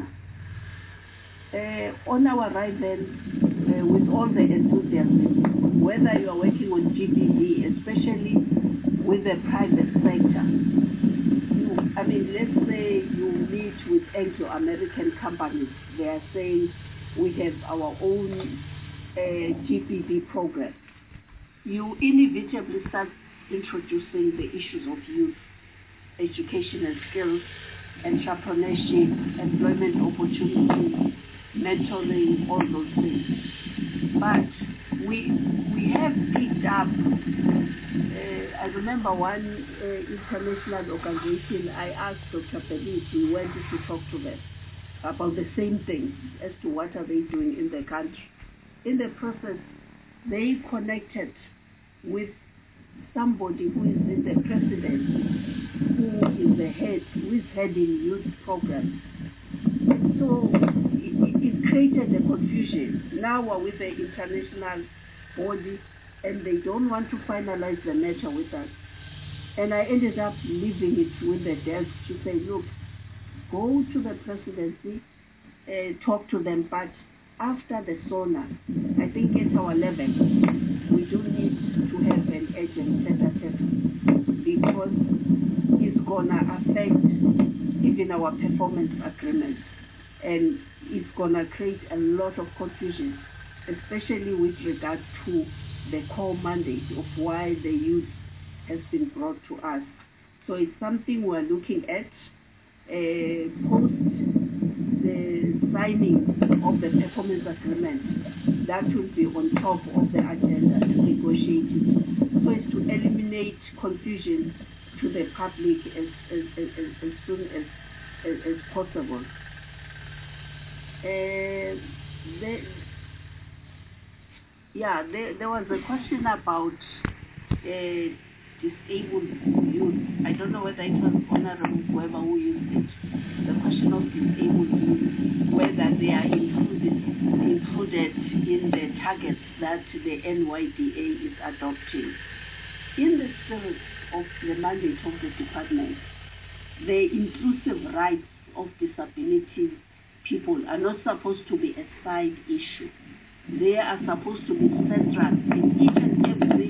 Uh, on our arrival, uh, with all the enthusiasm, whether you are working on G B V, especially with the private sector, you, I mean, let's say you meet with Anglo-American companies, they are saying we have our own uh, G B V program. You inevitably start introducing the issues of youth, education and skills, entrepreneurship, employment opportunities, mentoring, all those things. But we we have picked up, uh, I remember one uh, international organization, I asked Doctor Pelis, we went to talk to them about the same thing as to what are they doing in the country. In the process, they connected with somebody who is in the president, who is the head, who is heading youth programs. So it, it created a confusion. Now we're with the international body and they don't want to finalize the matter with us. And I ended up leaving it with the desk to say, look, go to the presidency, uh, talk to them, but after the SONA, I think at our level, we do need to have an agent tentative because it's going to affect even our performance agreement, and it's going to create a lot of confusion, especially with regard to the core mandate of why the youth has been brought to us. So it's something we're looking at uh, post the signing of the performance agreement. That will be on top of the agenda to negotiate it, so as to eliminate confusion to the public as, as, as, as soon as, as, as possible. Uh, the, yeah, there, there was a question about uh, disabled youth. I don't know whether it was Honorable whoever who used it. The question of disabled youth, whether they are included included in the targets that the N Y D A is adopting. in the spirit of the mandate of the department, the inclusive rights of disability people are not supposed to be a side issue. They are supposed to be central in each and every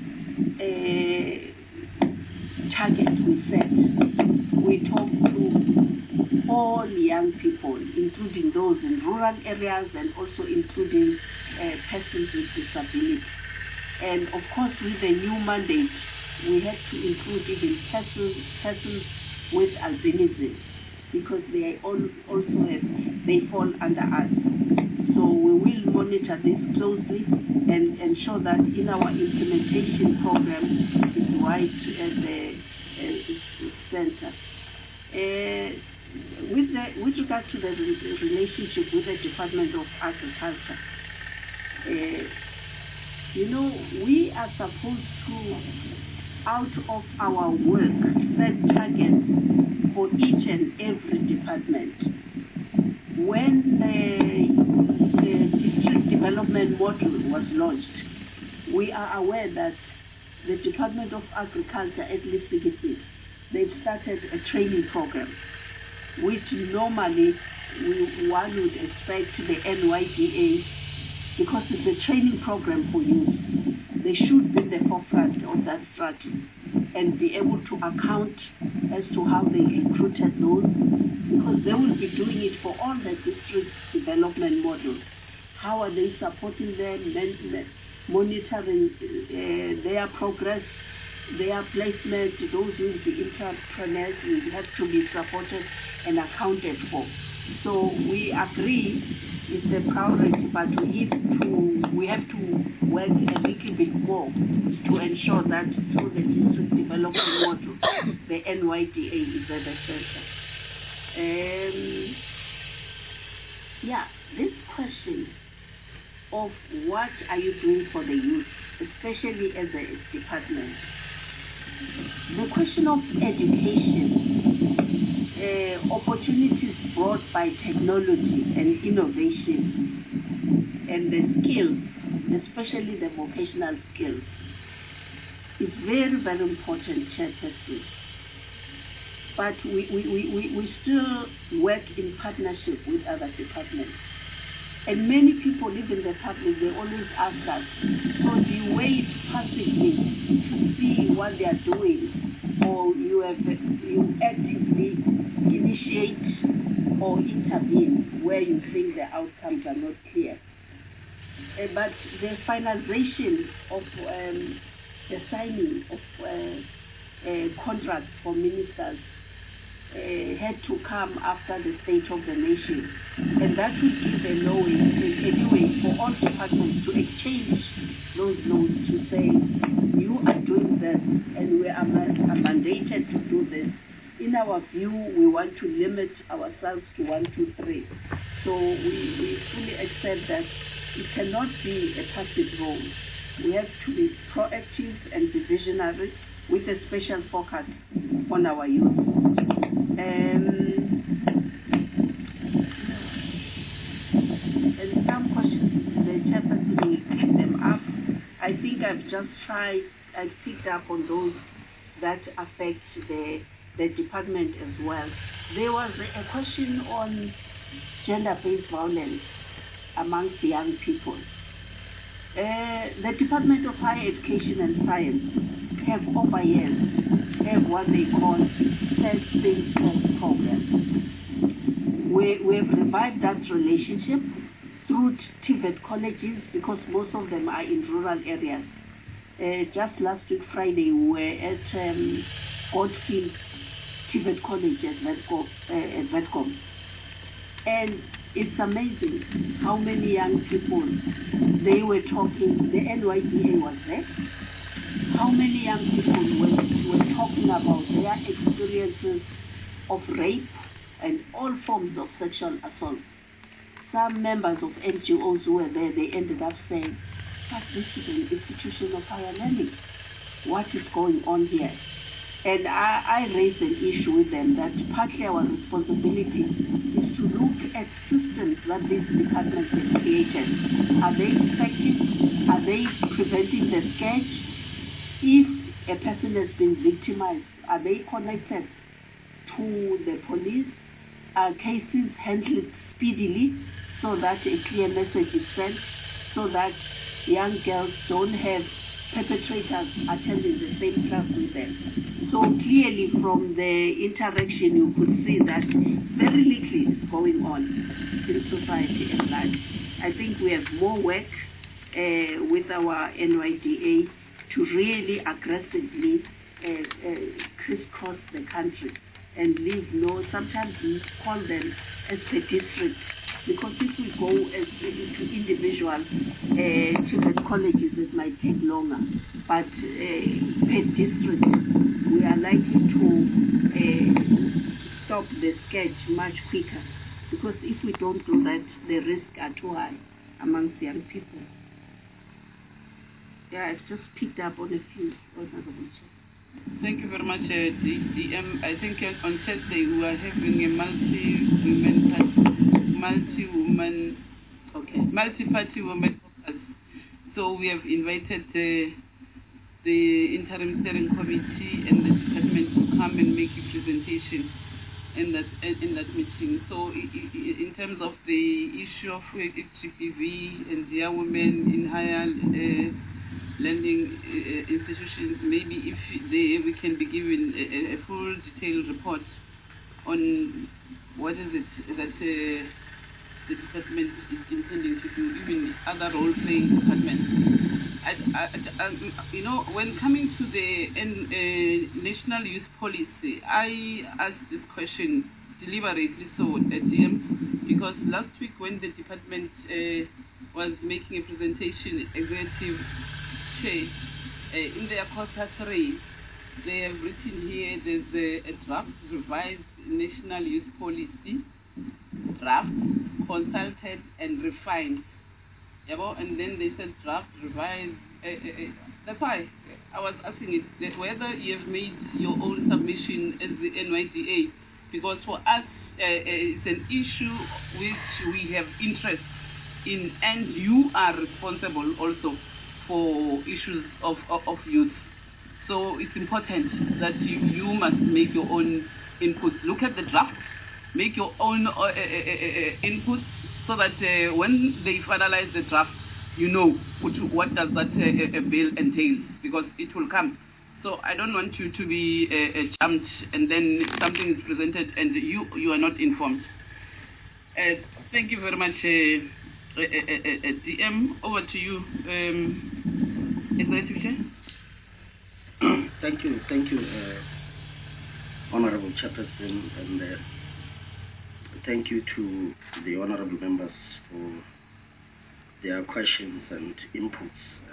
uh, target we set. We talk to all young people, including those in rural areas and also including uh, persons with disability. And of course, with the new mandate, we have to include even persons, persons with albinism, because they all, also have, they fall under us. So we will monitor this closely and ensure that in our implementation program is right at the uh, center. Uh, with, the, with regard to the re relationship with the Department of Agriculture, uh, you know, we are supposed to, out of our work, set targets for each and every department. When the, the district development model was launched, we are aware that the Department of Agriculture at Lisigisi, they've started a training program, which normally we, one would expect the N Y D A, because it's a training program for youth, they should be in the forefront of that strategy and be able to account as to how they recruited those, because they will be doing it for all the district development models. How are they supporting them, monitoring uh, their progress, their placement, those who will be entrepreneurs will have to be supported and accounted for. So we agree it's a priority, but we, to, we have to work a little bit more to ensure that through the district development model, the N Y D A is at the center. Um, yeah, this question of what are you doing for the youth, especially as a department, the question of education, uh, opportunities brought by technology and innovation, and the skills, especially the vocational skills, is very, very important, Chairperson. But we, we, we, we still work in partnership with other departments. And many people, even the public, they always ask us, so do you wait passively to see what they are doing, or you have you actively initiate or intervene where you think the outcomes are not clear? Uh, but the finalization of um, the signing of uh, uh, contracts for ministers Uh, had to come after the State of the Nation, and that would give a law anyway for all departments to exchange those laws to say, you are doing this and we are, are mandated to do this. In our view, we want to limit ourselves to one, two, three. So we, we fully accept that it cannot be a passive role. We have to be proactive and be visionary with a special focus on our youth. Um, and some questions, the chairperson will pick them up. I think I've just tried, I've picked up on those that affect the, the department as well. There was a question on gender-based violence amongst young people. Uh, the Department of Higher Education and Science have over years have what they call First Things First program. We, we have revived that relationship through T V E T colleges, because most of them are in rural areas. Uh, just last week, Friday, we were at um, Goldfield T V E T College at Vetcom, uh, at Vetcom. And it's amazing how many young people, they were talking, the N Y D A was there, how many young people were, were talking about their experiences of rape and all forms of sexual assault. Some members of N G Os who were there, they ended up saying, but this is an institution of higher learning. What is going on here? And I, I raised an issue with them that partly our responsibility is to look at systems that these departments have created. Are they effective? Are they preventing the scourge? If a person has been victimized, are they connected to the police? Are cases handled speedily so that a clear message is sent, so that young girls don't have perpetrators attending the same class with them? So clearly from the interaction you could see that very little is going on in society at large. I think we have more work uh, with our N Y D A to really aggressively uh, uh, crisscross the country and leave no, sometimes we call them as per district, because if we go as to individual uh, children's colleges, it might take longer, but uh, per district, we are likely to uh, stop the sketch much quicker, because if we don't do that, the risks are too high amongst young people. Yeah, I've just picked up on a few. Thank you very much, uh, D M. I think uh, on Thursday we are having a multi-women, multi-woman, okay, multi-party women caucus. So we have invited uh, the interim steering committee and the department to come and make a presentation in that in that meeting. So in terms of the issue of H P V and young women in higher uh, lending uh, institutions, maybe if they, we can be given a, a full detailed report on what is it that uh, the department is intending to do, even other role-playing departments. I, I, I, you know, when coming to the uh, National Youth Policy, I asked this question deliberately so at D M, because last week when the department uh, was making a presentation, executive chair, uh, in their quarter three, they have written here there's a, a draft revised National Youth Policy, draft, consulted and refined. And then they said draft, revised. Uh, uh, uh, that's why I was asking it, that whether you have made your own submission as the N Y D A, because for us uh, it's an issue which we have interest in, and you are responsible also for issues of, of, of youth. So it's important that you, you must make your own input. Look at the draft, make your own uh, uh, uh, uh, input, so that uh, when they finalize the draft, you know what, what does that uh, uh, bill entail, because it will come. So I don't want you to be uh, uh, jumped and then something is presented and you, you are not informed. Uh, thank you very much, uh, uh, uh, uh, uh, D M. Over to you, um, Executive Chair. Thank you, thank you, uh, Honorable Chairperson, and uh, thank you to the honorable members for their questions and inputs,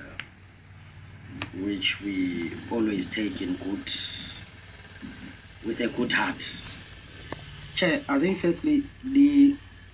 uh, which we always take in good, with a good heart. Chair, I think firstly, the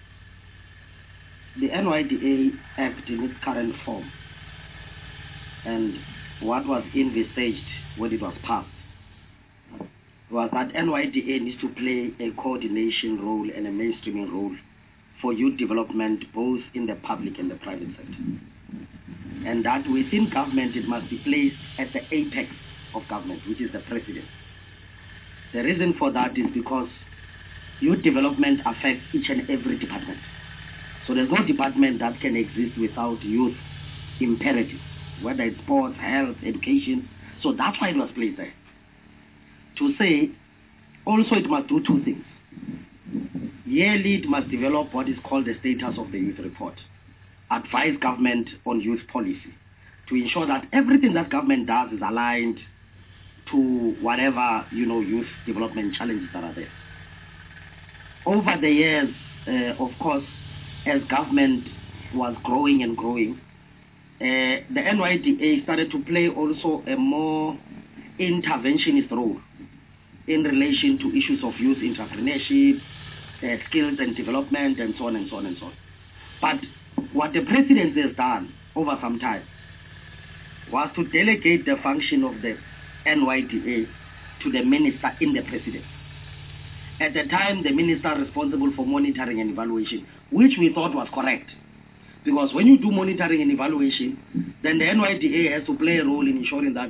the N Y D A Act in its current form and what was envisaged when it was passed was that N Y D A needs to play a coordination role and a mainstreaming role for youth development both in the public and the private sector. And that within government it must be placed at the apex of government, which is the president. The reason for that is because youth development affects each and every department. So there's no department that can exist without youth imperatives, whether it's sports, health, education. So that's why it was placed there. To say, also it must do two things. Yearly, it must develop what is called the status of the youth report, advise government on youth policy, to ensure that everything that government does is aligned to whatever, you know, youth development challenges that are there. Over the years, uh, of course, as government was growing and growing, uh, the N Y D A started to play also a more interventionist role in relation to issues of youth entrepreneurship, uh, skills and development, and so on and so on and so on. But what the presidency has done over some time was to delegate the function of the N Y D A to the minister in the presidency. At the time, the minister responsible for monitoring and evaluation, which we thought was correct. Because when you do monitoring and evaluation, then the N Y D A has to play a role in ensuring that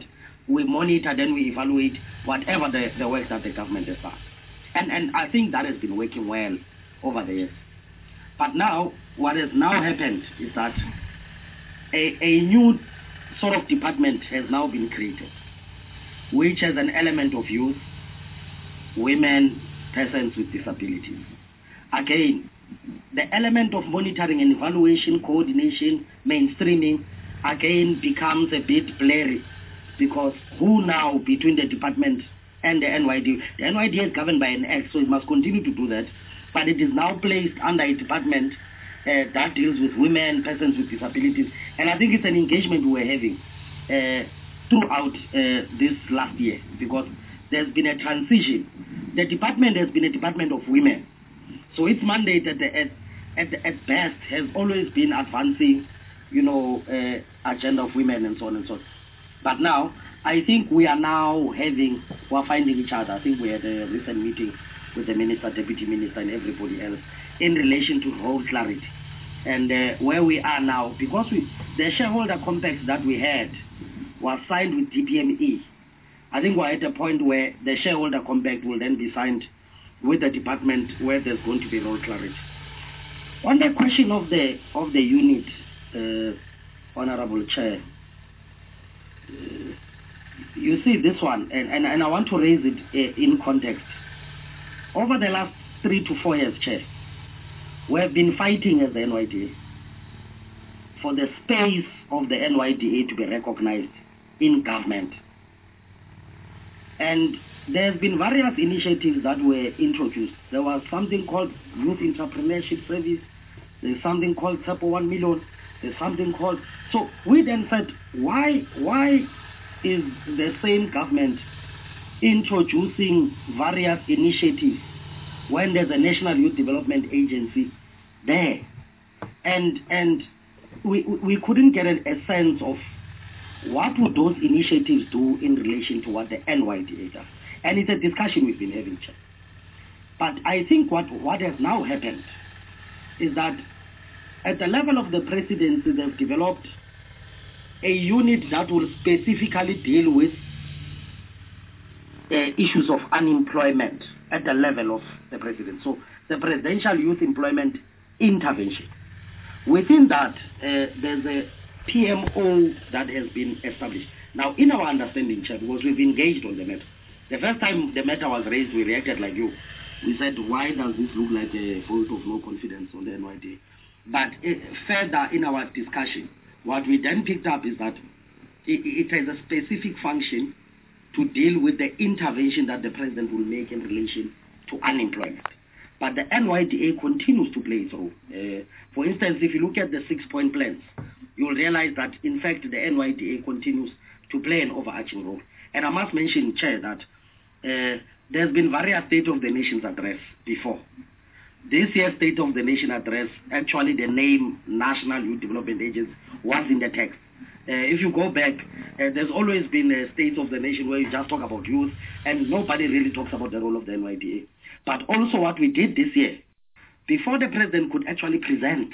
we monitor, then we evaluate whatever the, the work that the government has done. And, and I think that has been working well over the years. But now, what has now happened is that a, a new sort of department has now been created, which has an element of youth, women, persons with disabilities. Again, the element of monitoring and evaluation, coordination, mainstreaming, again becomes a bit blurry, because who now between the department and the N Y D A? The N Y D A is governed by an act, so it must continue to do that, but it is now placed under a department uh, that deals with women, persons with disabilities, and I think it's an engagement we're having uh, throughout uh, this last year, because there's been a transition. The department has been a department of women, so its mandate at, the, at, at, the, at best has always been advancing, you know, uh, agenda of women and so on and so on. But now, I think we are now having, we're finding each other. I think we had a recent meeting with the minister, deputy minister, and everybody else in relation to role clarity. And uh, where we are now, because we, the shareholder compact that we had was signed with D P M E. I think we're at a point where the shareholder compact will then be signed with the department where there's going to be role clarity. On the question of the of the unit, uh, Honorable Chair, uh, you see this one, and, and, and I want to raise it uh, in context. Over the last three to four years, Chair, we have been fighting as the N Y D A for the space of the N Y D A to be recognized in government. And there's been various initiatives that were introduced. There was something called Youth Entrepreneurship Service. There's something called T S E P O one million. There's something called... So we then said, why, why is the same government introducing various initiatives when there's a National Youth Development Agency there? And, and we, we couldn't get a, a sense of what would those initiatives do in relation to what the N Y D A does. And it's a discussion we've been having, Chair. But I think what, what has now happened is that at the level of the presidency, they've developed a unit that will specifically deal with uh, issues of unemployment at the level of the president. So the Presidential Youth Employment Intervention. Within that, uh, there's a P M O that has been established. Now, in our understanding, Chair, because we've engaged on the matter, the first time the matter was raised, we reacted like you. We said, why does this look like a vote of no confidence on the N Y D A? But uh, further in our discussion, what we then picked up is that it, it has a specific function to deal with the intervention that the president will make in relation to unemployment. But the N Y D A continues to play its role. Uh, for instance, if you look at the six-point plans, you'll realize that, in fact, the N Y D A continues to play an overarching role. And I must mention, Chair, that uh, there's been various State of the Nation's address before. This year's State of the Nation address, actually the name National Youth Development Agency was in the text. Uh, if you go back, uh, there's always been a State of the Nation where you just talk about youth, and nobody really talks about the role of the N Y D A. But also what we did this year, before the president could actually present,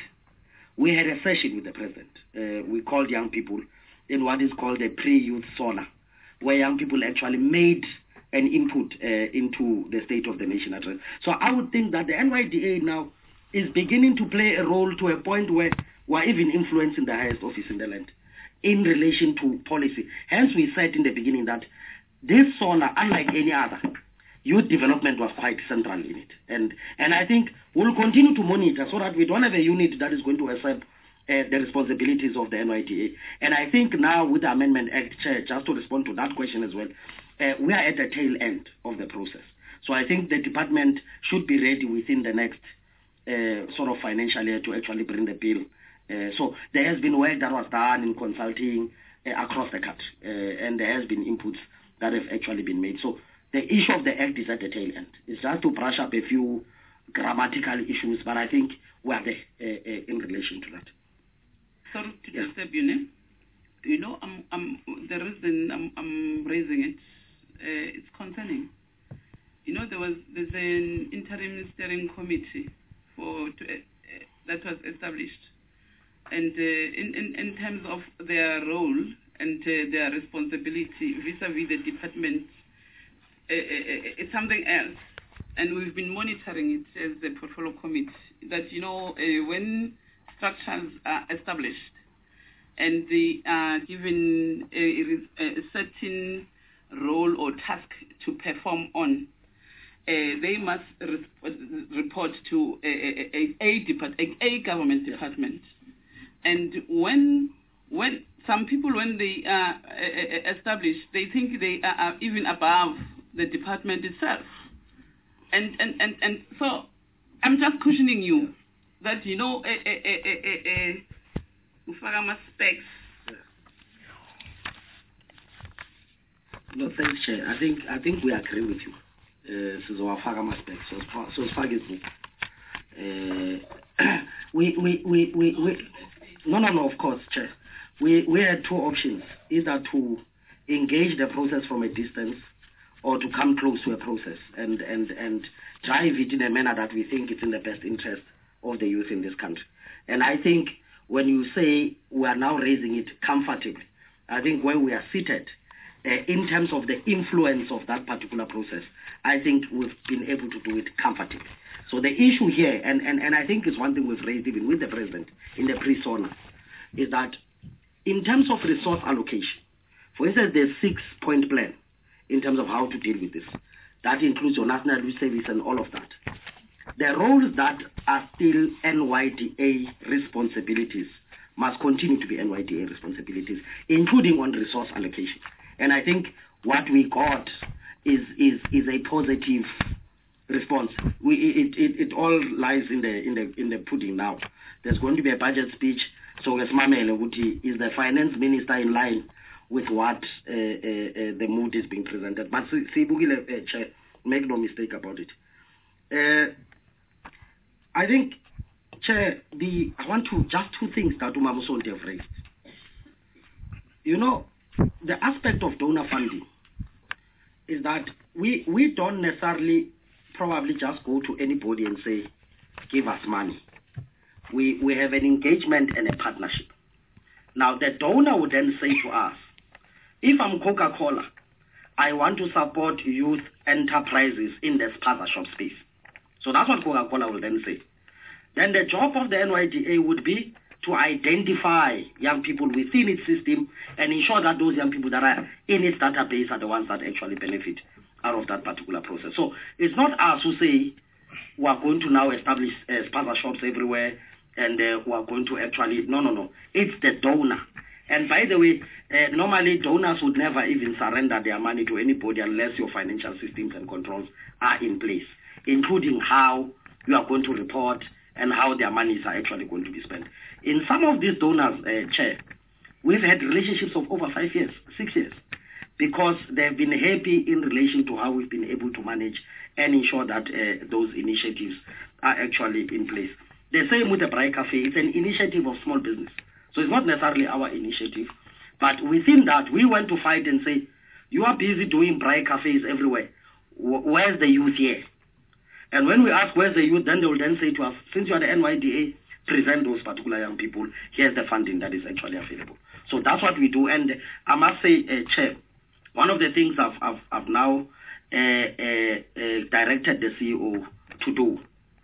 we had a session with the president. Uh, we called young people in what is called a pre-youth sauna, where young people actually made an input uh, into the State of the Nation address. So I would think that the N Y D A now is beginning to play a role to a point where we're even influencing the highest office in the land in relation to policy. Hence we said in the beginning that this sauna, unlike any other, youth development was quite central in it. And and I think we'll continue to monitor so that we don't have a unit that is going to accept uh, the responsibilities of the N Y D A. And I think now with the Amendment Act, Chair, just to respond to that question as well, uh, we are at the tail end of the process. So I think the department should be ready within the next uh, sort of financial year to actually bring the bill. Uh, so there has been work that was done in consulting uh, across the country, uh, and there has been inputs that have actually been made. So the issue of the act is at the tail end. It's just to brush up a few grammatical issues, but I think we are there uh, uh, in relation to that. Sorry to Yeah. disturb you, Nim. You know, I'm, I'm, the reason I'm, I'm raising it, uh, it's concerning. You know, there was there's an interim steering committee for to, uh, uh, that was established, and uh, in, in in terms of their role, and uh, their responsibility vis-a-vis the department uh, uh, it's something else. And we've been monitoring it as the portfolio committee, that, you know, uh, when structures are established and they are given a, a certain role or task to perform on, uh, they must re- report to a, a, a, a, depart- a, a government department. And when when some people, when they are uh, established, they think they are even above the department itself. And, and, and, and so I'm just cautioning you that, you know, a, a, a, a, a, specs. No, thanks, Chair. I think I think we agree with you. Uh, so our Fagama specs. So so Spaghetti. Uh, we we we we we. No, no, no. Of course, Chair. We we had two options: either to engage the process from a distance, or to come close to a process and, and, and drive it in a manner that we think it's in the best interest of the youth in this country. And I think when you say we are now raising it comfortably, I think where we are seated, uh, in terms of the influence of that particular process, I think we've been able to do it comfortably. So the issue here, and, and, and I think it's one thing we've raised even with the President in the pre-SONA, is that in terms of resource allocation, for instance, the six-point plan, in terms of how to deal with this. That includes your National Youth Service and all of that. The roles that are still N Y D A responsibilities must continue to be N Y D A responsibilities, including on resource allocation. And I think what we got is is is a positive response. We it, it, it all lies in the in the in the pudding now. There's going to be a budget speech. So is the finance minister in line with what uh, uh, uh, the mood is being presented? But Sibugile, uh, Chair, make no mistake about it. Uh, I think, Chair, the I want to just two things that Umamusonte have raised. You know, the aspect of donor funding is that we we don't necessarily probably just go to anybody and say, give us money. We we have an engagement and a partnership. Now the donor would then say to us, if I'm Coca-Cola, I want to support youth enterprises in the spaza shop space. So that's what Coca-Cola will then say. Then the job of the N Y D A would be to identify young people within its system and ensure that those young people that are in its database are the ones that actually benefit out of that particular process. So it's not us who say we are going to now establish uh, spaza shops everywhere and uh, we are going to actually, no, no, no. It's the donor. And by the way, uh, normally donors would never even surrender their money to anybody unless your financial systems and controls are in place, including how you are going to report and how their monies are actually going to be spent. In some of these donors, uh, Chair, we've had relationships of over five years, six years, because they've been happy in relation to how we've been able to manage and ensure that uh, those initiatives are actually in place. The same with the Braai Cafe. It's an initiative of small business. So it's not necessarily our initiative. But within that, we went to fight and say, you are busy doing Braai Cafes everywhere. Where's the youth here? And when we ask where's the youth, then they will then say to us, since you are the N Y D A, present those particular young people. Here's the funding that is actually available. So that's what we do. And I must say, uh, Chair, one of the things I've, I've, I've now uh, uh, uh, directed the C E O to do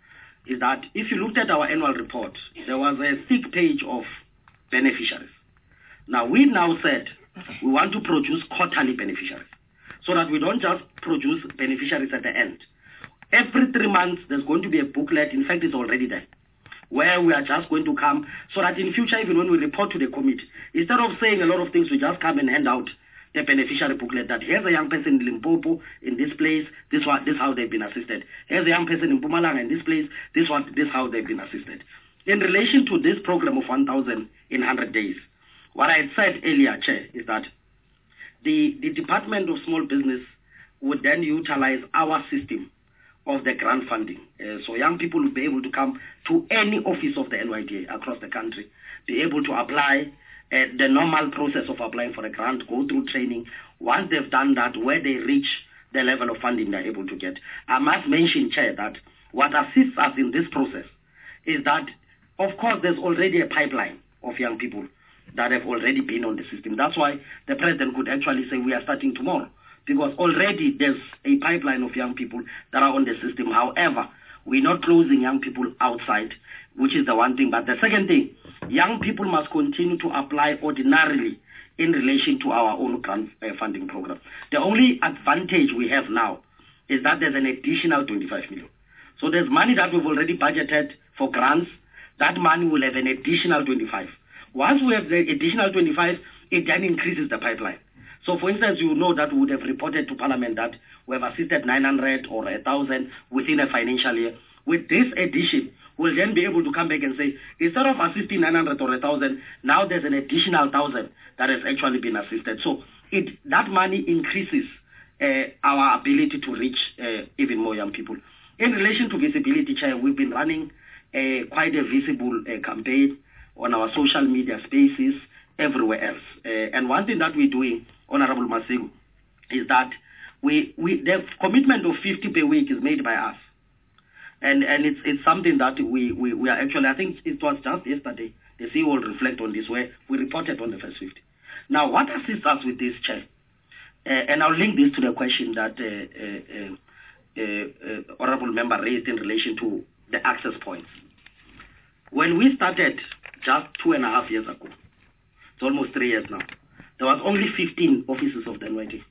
is that if you looked at our annual report, there was a thick page of beneficiaries. Now, we now said we want to produce quarterly beneficiaries so that we don't just produce beneficiaries at the end. Every three months, there's going to be a booklet. In fact, it's already there, where we are just going to come so that in future, even when we report to the committee, instead of saying a lot of things, we just come and hand out the beneficiary booklet that here's a young person in Limpopo in this place, this one, this is how they've been assisted. Here's a young person in Mpumalanga in this place, this one, this is how they've been assisted. In relation to this program of one thousand in one hundred days, what I said earlier, Chair, is that the, the Department of Small Business would then utilize our system of the grant funding. Uh, so young people will be able to come to any office of the N Y D A across the country, be able to apply uh, the normal process of applying for a grant, go through training. Once they've done that, where they reach the level of funding they're able to get. I must mention, Chair, that what assists us in this process is that, of course, there's already a pipeline of young people that have already been on the system. That's why the president could actually say we are starting tomorrow, because already there's a pipeline of young people that are on the system. However, we're not closing young people outside, which is the one thing. But the second thing, young people must continue to apply ordinarily in relation to our own grant uh, funding program. The only advantage we have now is that there's an additional twenty-five million. So there's money that we've already budgeted for grants. That money will have an additional twenty-five. Once we have the additional twenty-five, it then increases the pipeline. So, for instance, you know that we would have reported to Parliament that we have assisted nine hundred or one thousand within a financial year. With this addition, we'll then be able to come back and say, instead of assisting nine hundred or one thousand, now there's an additional one thousand that has actually been assisted. So, it that money increases uh, our ability to reach uh, even more young people. In relation to visibility, Chair, we've been running uh, quite a visible uh, campaign on our social media spaces, everywhere else. Uh, and one thing that we're doing, Honorable Masego, is that we, we the commitment of fifty per week is made by us. And and it's it's something that we, we, we are actually, I think it was just yesterday, the C E O will reflect on this, where we reported on the first fifty. Now, what assists us with this, Chair, uh, and I'll link this to the question that uh, uh, uh, uh, Honorable Member raised in relation to the access points. When we started just two and a half years ago, it's almost three years now, there was only fifteen offices of the N Y D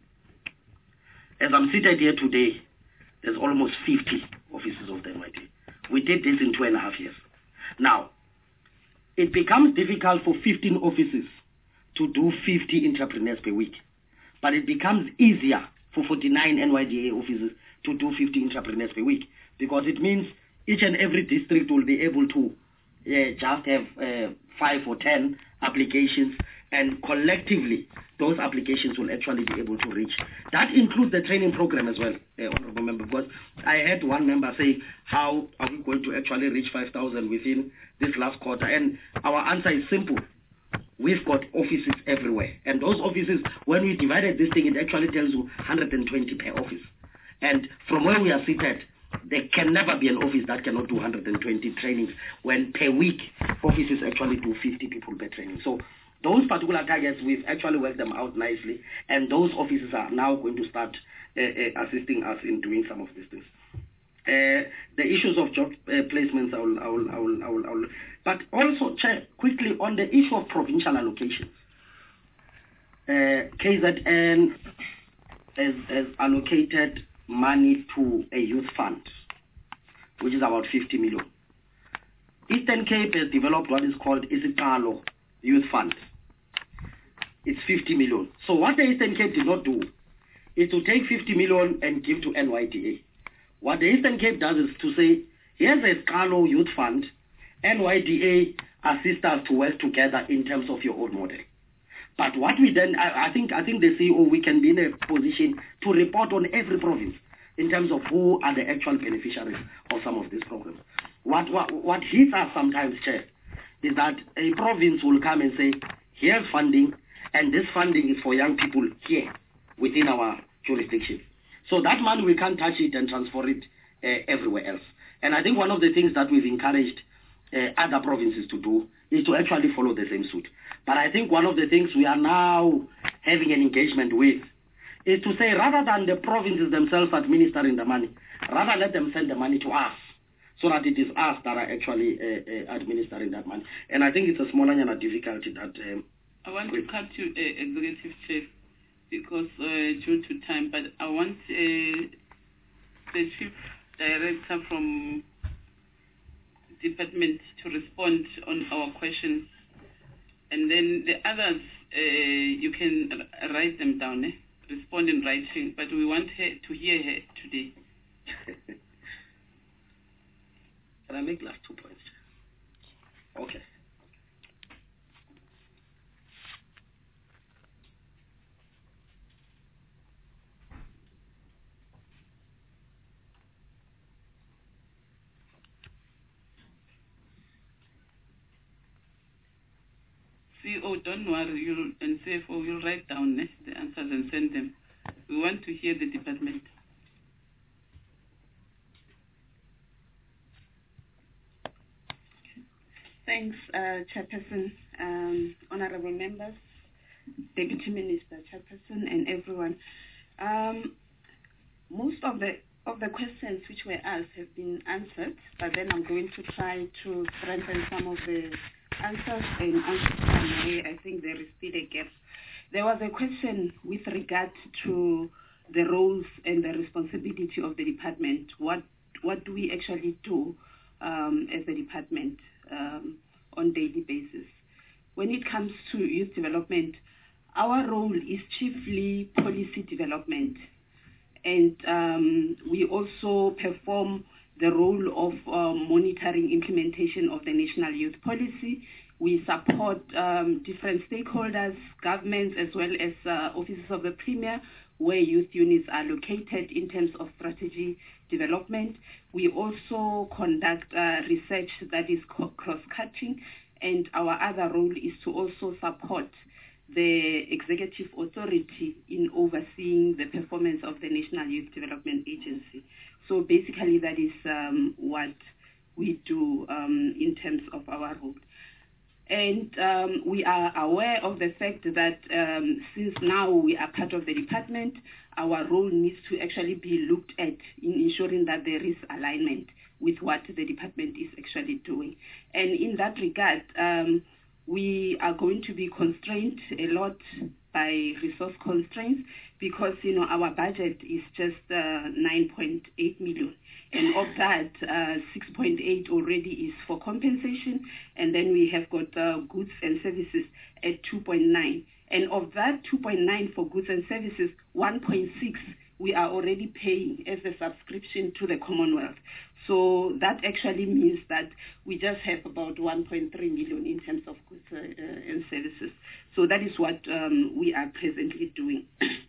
A. As I'm seated here today, there's almost fifty offices of the N Y D A. We did this in two and a half years. Now, it becomes difficult for fifteen offices to do fifty entrepreneurs per week, but it becomes easier for forty-nine N Y D A offices to do fifty entrepreneurs per week, because it means each and every district will be able to uh, just have uh, five or ten applications, and collectively those applications will actually be able to reach. That includes the training program as well, uh, Honorable Member, because I had one member say, how are we going to actually reach five thousand within this last quarter? And our answer is simple. We've got offices everywhere. And those offices, when we divided this thing, it actually tells you one hundred twenty per office. And from where we are seated, there can never be an office that cannot do one hundred twenty trainings, when per week offices actually do fifty people per training. So those particular targets, we've actually worked them out nicely, and those offices are now going to start uh, uh, assisting us in doing some of these things. Uh, the issues of job uh, placements, I will, I will, I will, I will, I will. But also, Chair, quickly on the issue of provincial allocations. Uh, K Z N has, has allocated money to a youth fund, which is about fifty million. Eastern Cape has developed what is called Isiqalo Youth Fund. It's fifty million. So what the Eastern Cape did not do is to take fifty million and give to N Y D A. What the Eastern Cape does is to say, here's a Isiqalo Youth Fund, N Y D A assist us to work together in terms of your own model. But what we then, I, I think I think the C E O, we can be in a position to report on every province in terms of who are the actual beneficiaries of some of these programs. What, what, what hits us sometimes, Chair, is that a province will come and say, here's funding, and this funding is for young people here within our jurisdiction. So that money, we can't touch it and transfer it uh, everywhere else. And I think one of the things that we've encouraged uh, other provinces to do is to actually follow the same suit. But I think one of the things we are now having an engagement with is to say, rather than the provinces themselves administering the money, rather let them send the money to us, so that it is us that are actually uh, uh, administering that money. And I think it's a small difficulty that... Um, I want to cut to uh, Executive Chief, because uh, due to time, but I want uh, the Chief Director from Department to respond on our questions. And then the others, uh, you can write them down, eh? Respond in writing, but we want her to hear her today. Can I make last two points? Okay. C E O, don't worry, you'll, and C F O, you'll write down eh, the answers and send them. We want to hear the department. Thanks, uh, Chairperson. um, honorable members, Deputy Minister, Chairperson, and everyone. Um, most of the of the questions which were asked have been answered, but then I'm going to try to strengthen some of the answers and answer some where I think there is still a gap. There was a question with regard to the roles and the responsibility of the department. What what do we actually do um, as a department um, on daily basis? When it comes to youth development, our role is chiefly policy development, and um, we also perform the role of uh, monitoring implementation of the National Youth Policy. We support um, different stakeholders, governments, as well as uh, offices of the Premier, where youth units are located in terms of strategy development. We also conduct uh, research that is cross-cutting, and our other role is to also support the executive authority in overseeing the performance of the National Youth Development Agency. So basically that is um, what we do um, in terms of our role. And um, we are aware of the fact that um, since now we are part of the department, our role needs to actually be looked at in ensuring that there is alignment with what the department is actually doing. And in that regard, um, we are going to be constrained a lot by resource constraints because, you know, our budget is just uh, nine point eight million. And of that, uh, six point eight already is for compensation. And then we have got uh, goods and services at two point nine. And of that two point nine for goods and services, one point six we are already paying as a subscription to the Commonwealth. So that actually means that we just have about one point three million in terms of goods uh, and services. So that is what um, we are presently doing.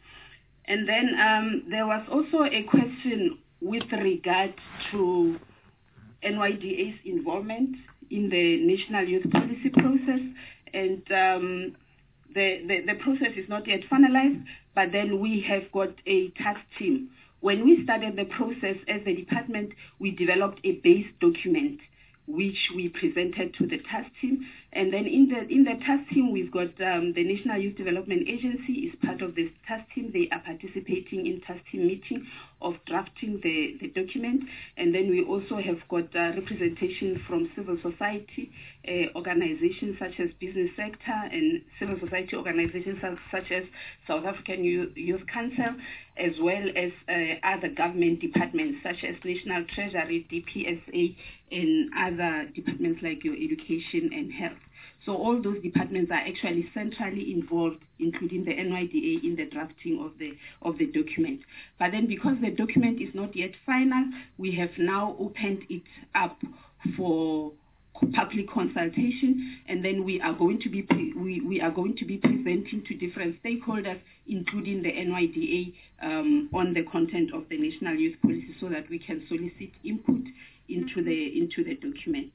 And then um, there was also a question with regard to N Y D A's involvement in the National Youth Policy process. And um, the, the, the process is not yet finalized, but then we have got a task team. When we started the process as a department, we developed a base document which we presented to the task team. And then in the in the task team, we've got um, the National Youth Development Agency is part of this task team. They are participating in task team meeting of drafting the, the document. And then we also have got uh, representation from civil society uh, organizations such as business sector and civil society organizations such as South African Youth Council, as well as uh, other government departments such as National Treasury, D P S A, and other departments like your education and health. So all those departments are actually centrally involved, including the N Y D A, in the drafting of the of the document. But then because the document is not yet final, we have now opened it up for public consultation, and then we are going to be pre we, we are going to be presenting to different stakeholders, including the N Y D A, um, on the content of the National Youth Policy, so that we can solicit input into the into the document.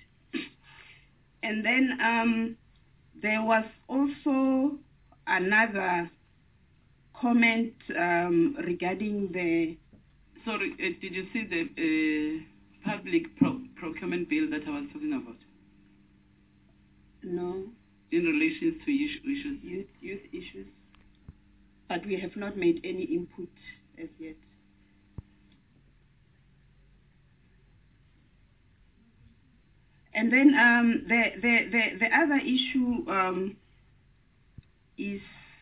And then um, there was also another comment um, regarding the. Sorry, uh, did you see the uh, public pro procurement bill that I was talking about? No. In relation to issues? Youth, youth issues. But we have not made any input as yet. And then um, the, the, the, the other issue um, is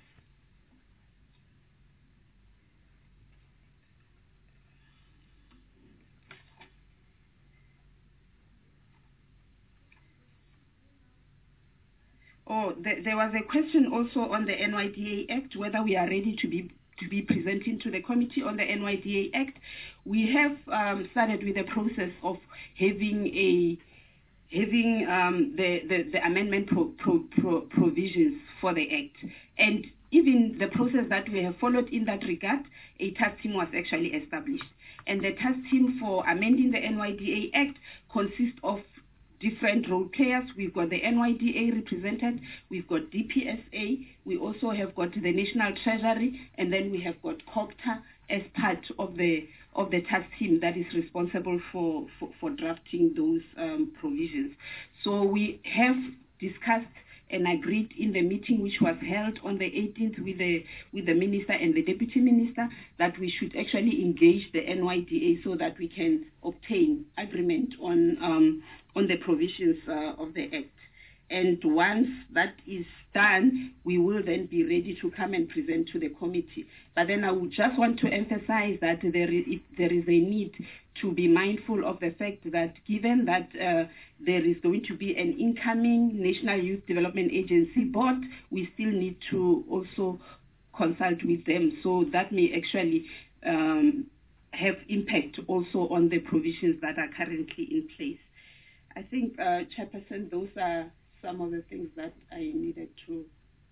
Oh, the, there was a question also on the N Y D A Act, whether we are ready to be to be presenting to the committee on the N Y D A Act. We have um, started with the process of having a having um, the, the, the amendment pro, pro, pro, provisions for the Act. And even the process that we have followed in that regard, a task team was actually established. And the task team for amending the N Y D A Act consists of different role players. We've got the N Y D A represented, we've got D P S A, we also have got the National Treasury, and then we have got COGTA as part of the of the task team that is responsible for, for, for drafting those um, provisions. So we have discussed and agreed in the meeting which was held on the eighteenth with the with the minister and the deputy minister that we should actually engage the N Y D A so that we can obtain agreement on um, on the provisions uh, of the Act. And once that is done, we will then be ready to come and present to the committee. But then I would just want to emphasize that there is, there is a need to be mindful of the fact that given that uh, there is going to be an incoming National Youth Development Agency board, we still need to also consult with them. So that may actually um, have impact also on the provisions that are currently in place. I think, uh, Chairperson, those are some of the things that I needed to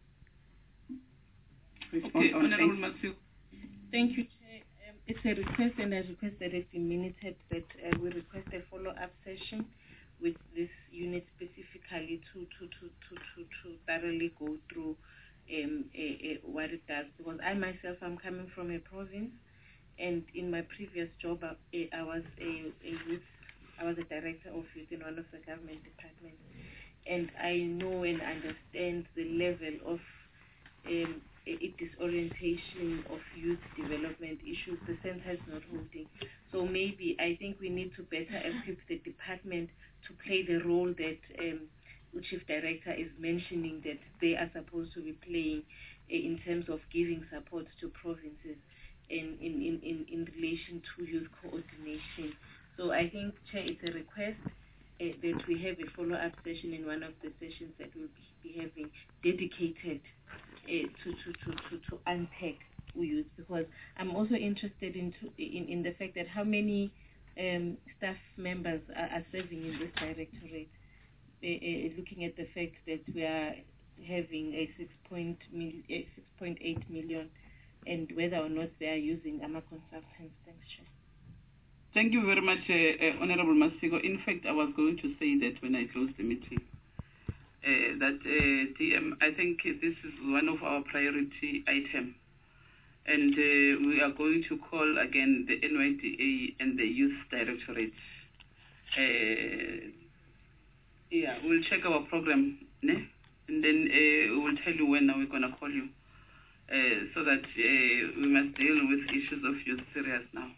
respond okay, on. Honorable Matthew. Thank you, Chair. Um, it's a request, and I request that it be minuted that uh, we request a follow-up session with this unit specifically to to to to to, to thoroughly go through um, a, a, what it does. Because I myself am coming from a province, and in my previous job, I, I was a, a youth. I was a director of youth in one of the government departments. And I know and understand the level of um, a, a disorientation of youth development issues the center is not holding. So maybe I think we need to better equip the department to play the role that um, the Chief Director is mentioning that they are supposed to be playing uh, in terms of giving support to provinces in, in, in, in, in relation to youth coordination. So I think, Chair, it's a request Uh, that we have a follow-up session in one of the sessions that we'll be, be having dedicated uh, to, to, to, to, to unpack youth, because I'm also interested in, to, in, in the fact that how many um, staff members are, are serving in this directorate, uh, uh, looking at the fact that we are having a six point eight million and whether or not they are using AMA consultants. Thanks, Chair. Thank you very much, uh, uh, Honorable Masiko. In fact, I was going to say that when I closed the meeting, uh, that uh, D M, I think this is one of our priority items. And uh, we are going to call again the N Y D A and the Youth Directorate. Uh, yeah, we'll check our program, ne? And then uh, we'll tell you when we're going to call you, uh, so that uh, we must deal with issues of youth serious now.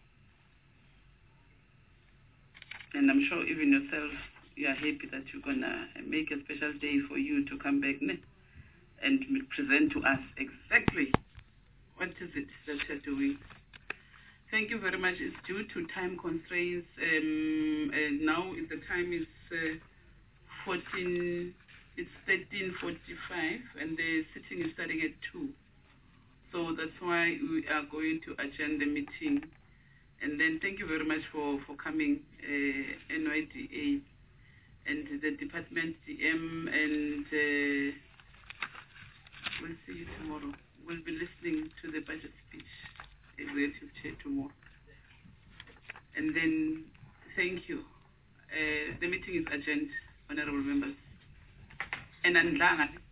And I'm sure even yourself, you are happy that you're going to make a special day for you to come back ne? And present to us exactly what is it that you're doing. Thank you very much. It's due to time constraints. Um, and now the time is uh, fourteen, it's thirteen forty-five, and the sitting is starting at two. So that's why we are going to adjourn the meeting. And then thank you very much for, for coming, uh, N Y D A and the department D M, and uh, we'll see you tomorrow. We'll be listening to the budget speech, Executive Chair, tomorrow. And then, thank you. Uh, the meeting is adjourned, honorable members. And Andlanga.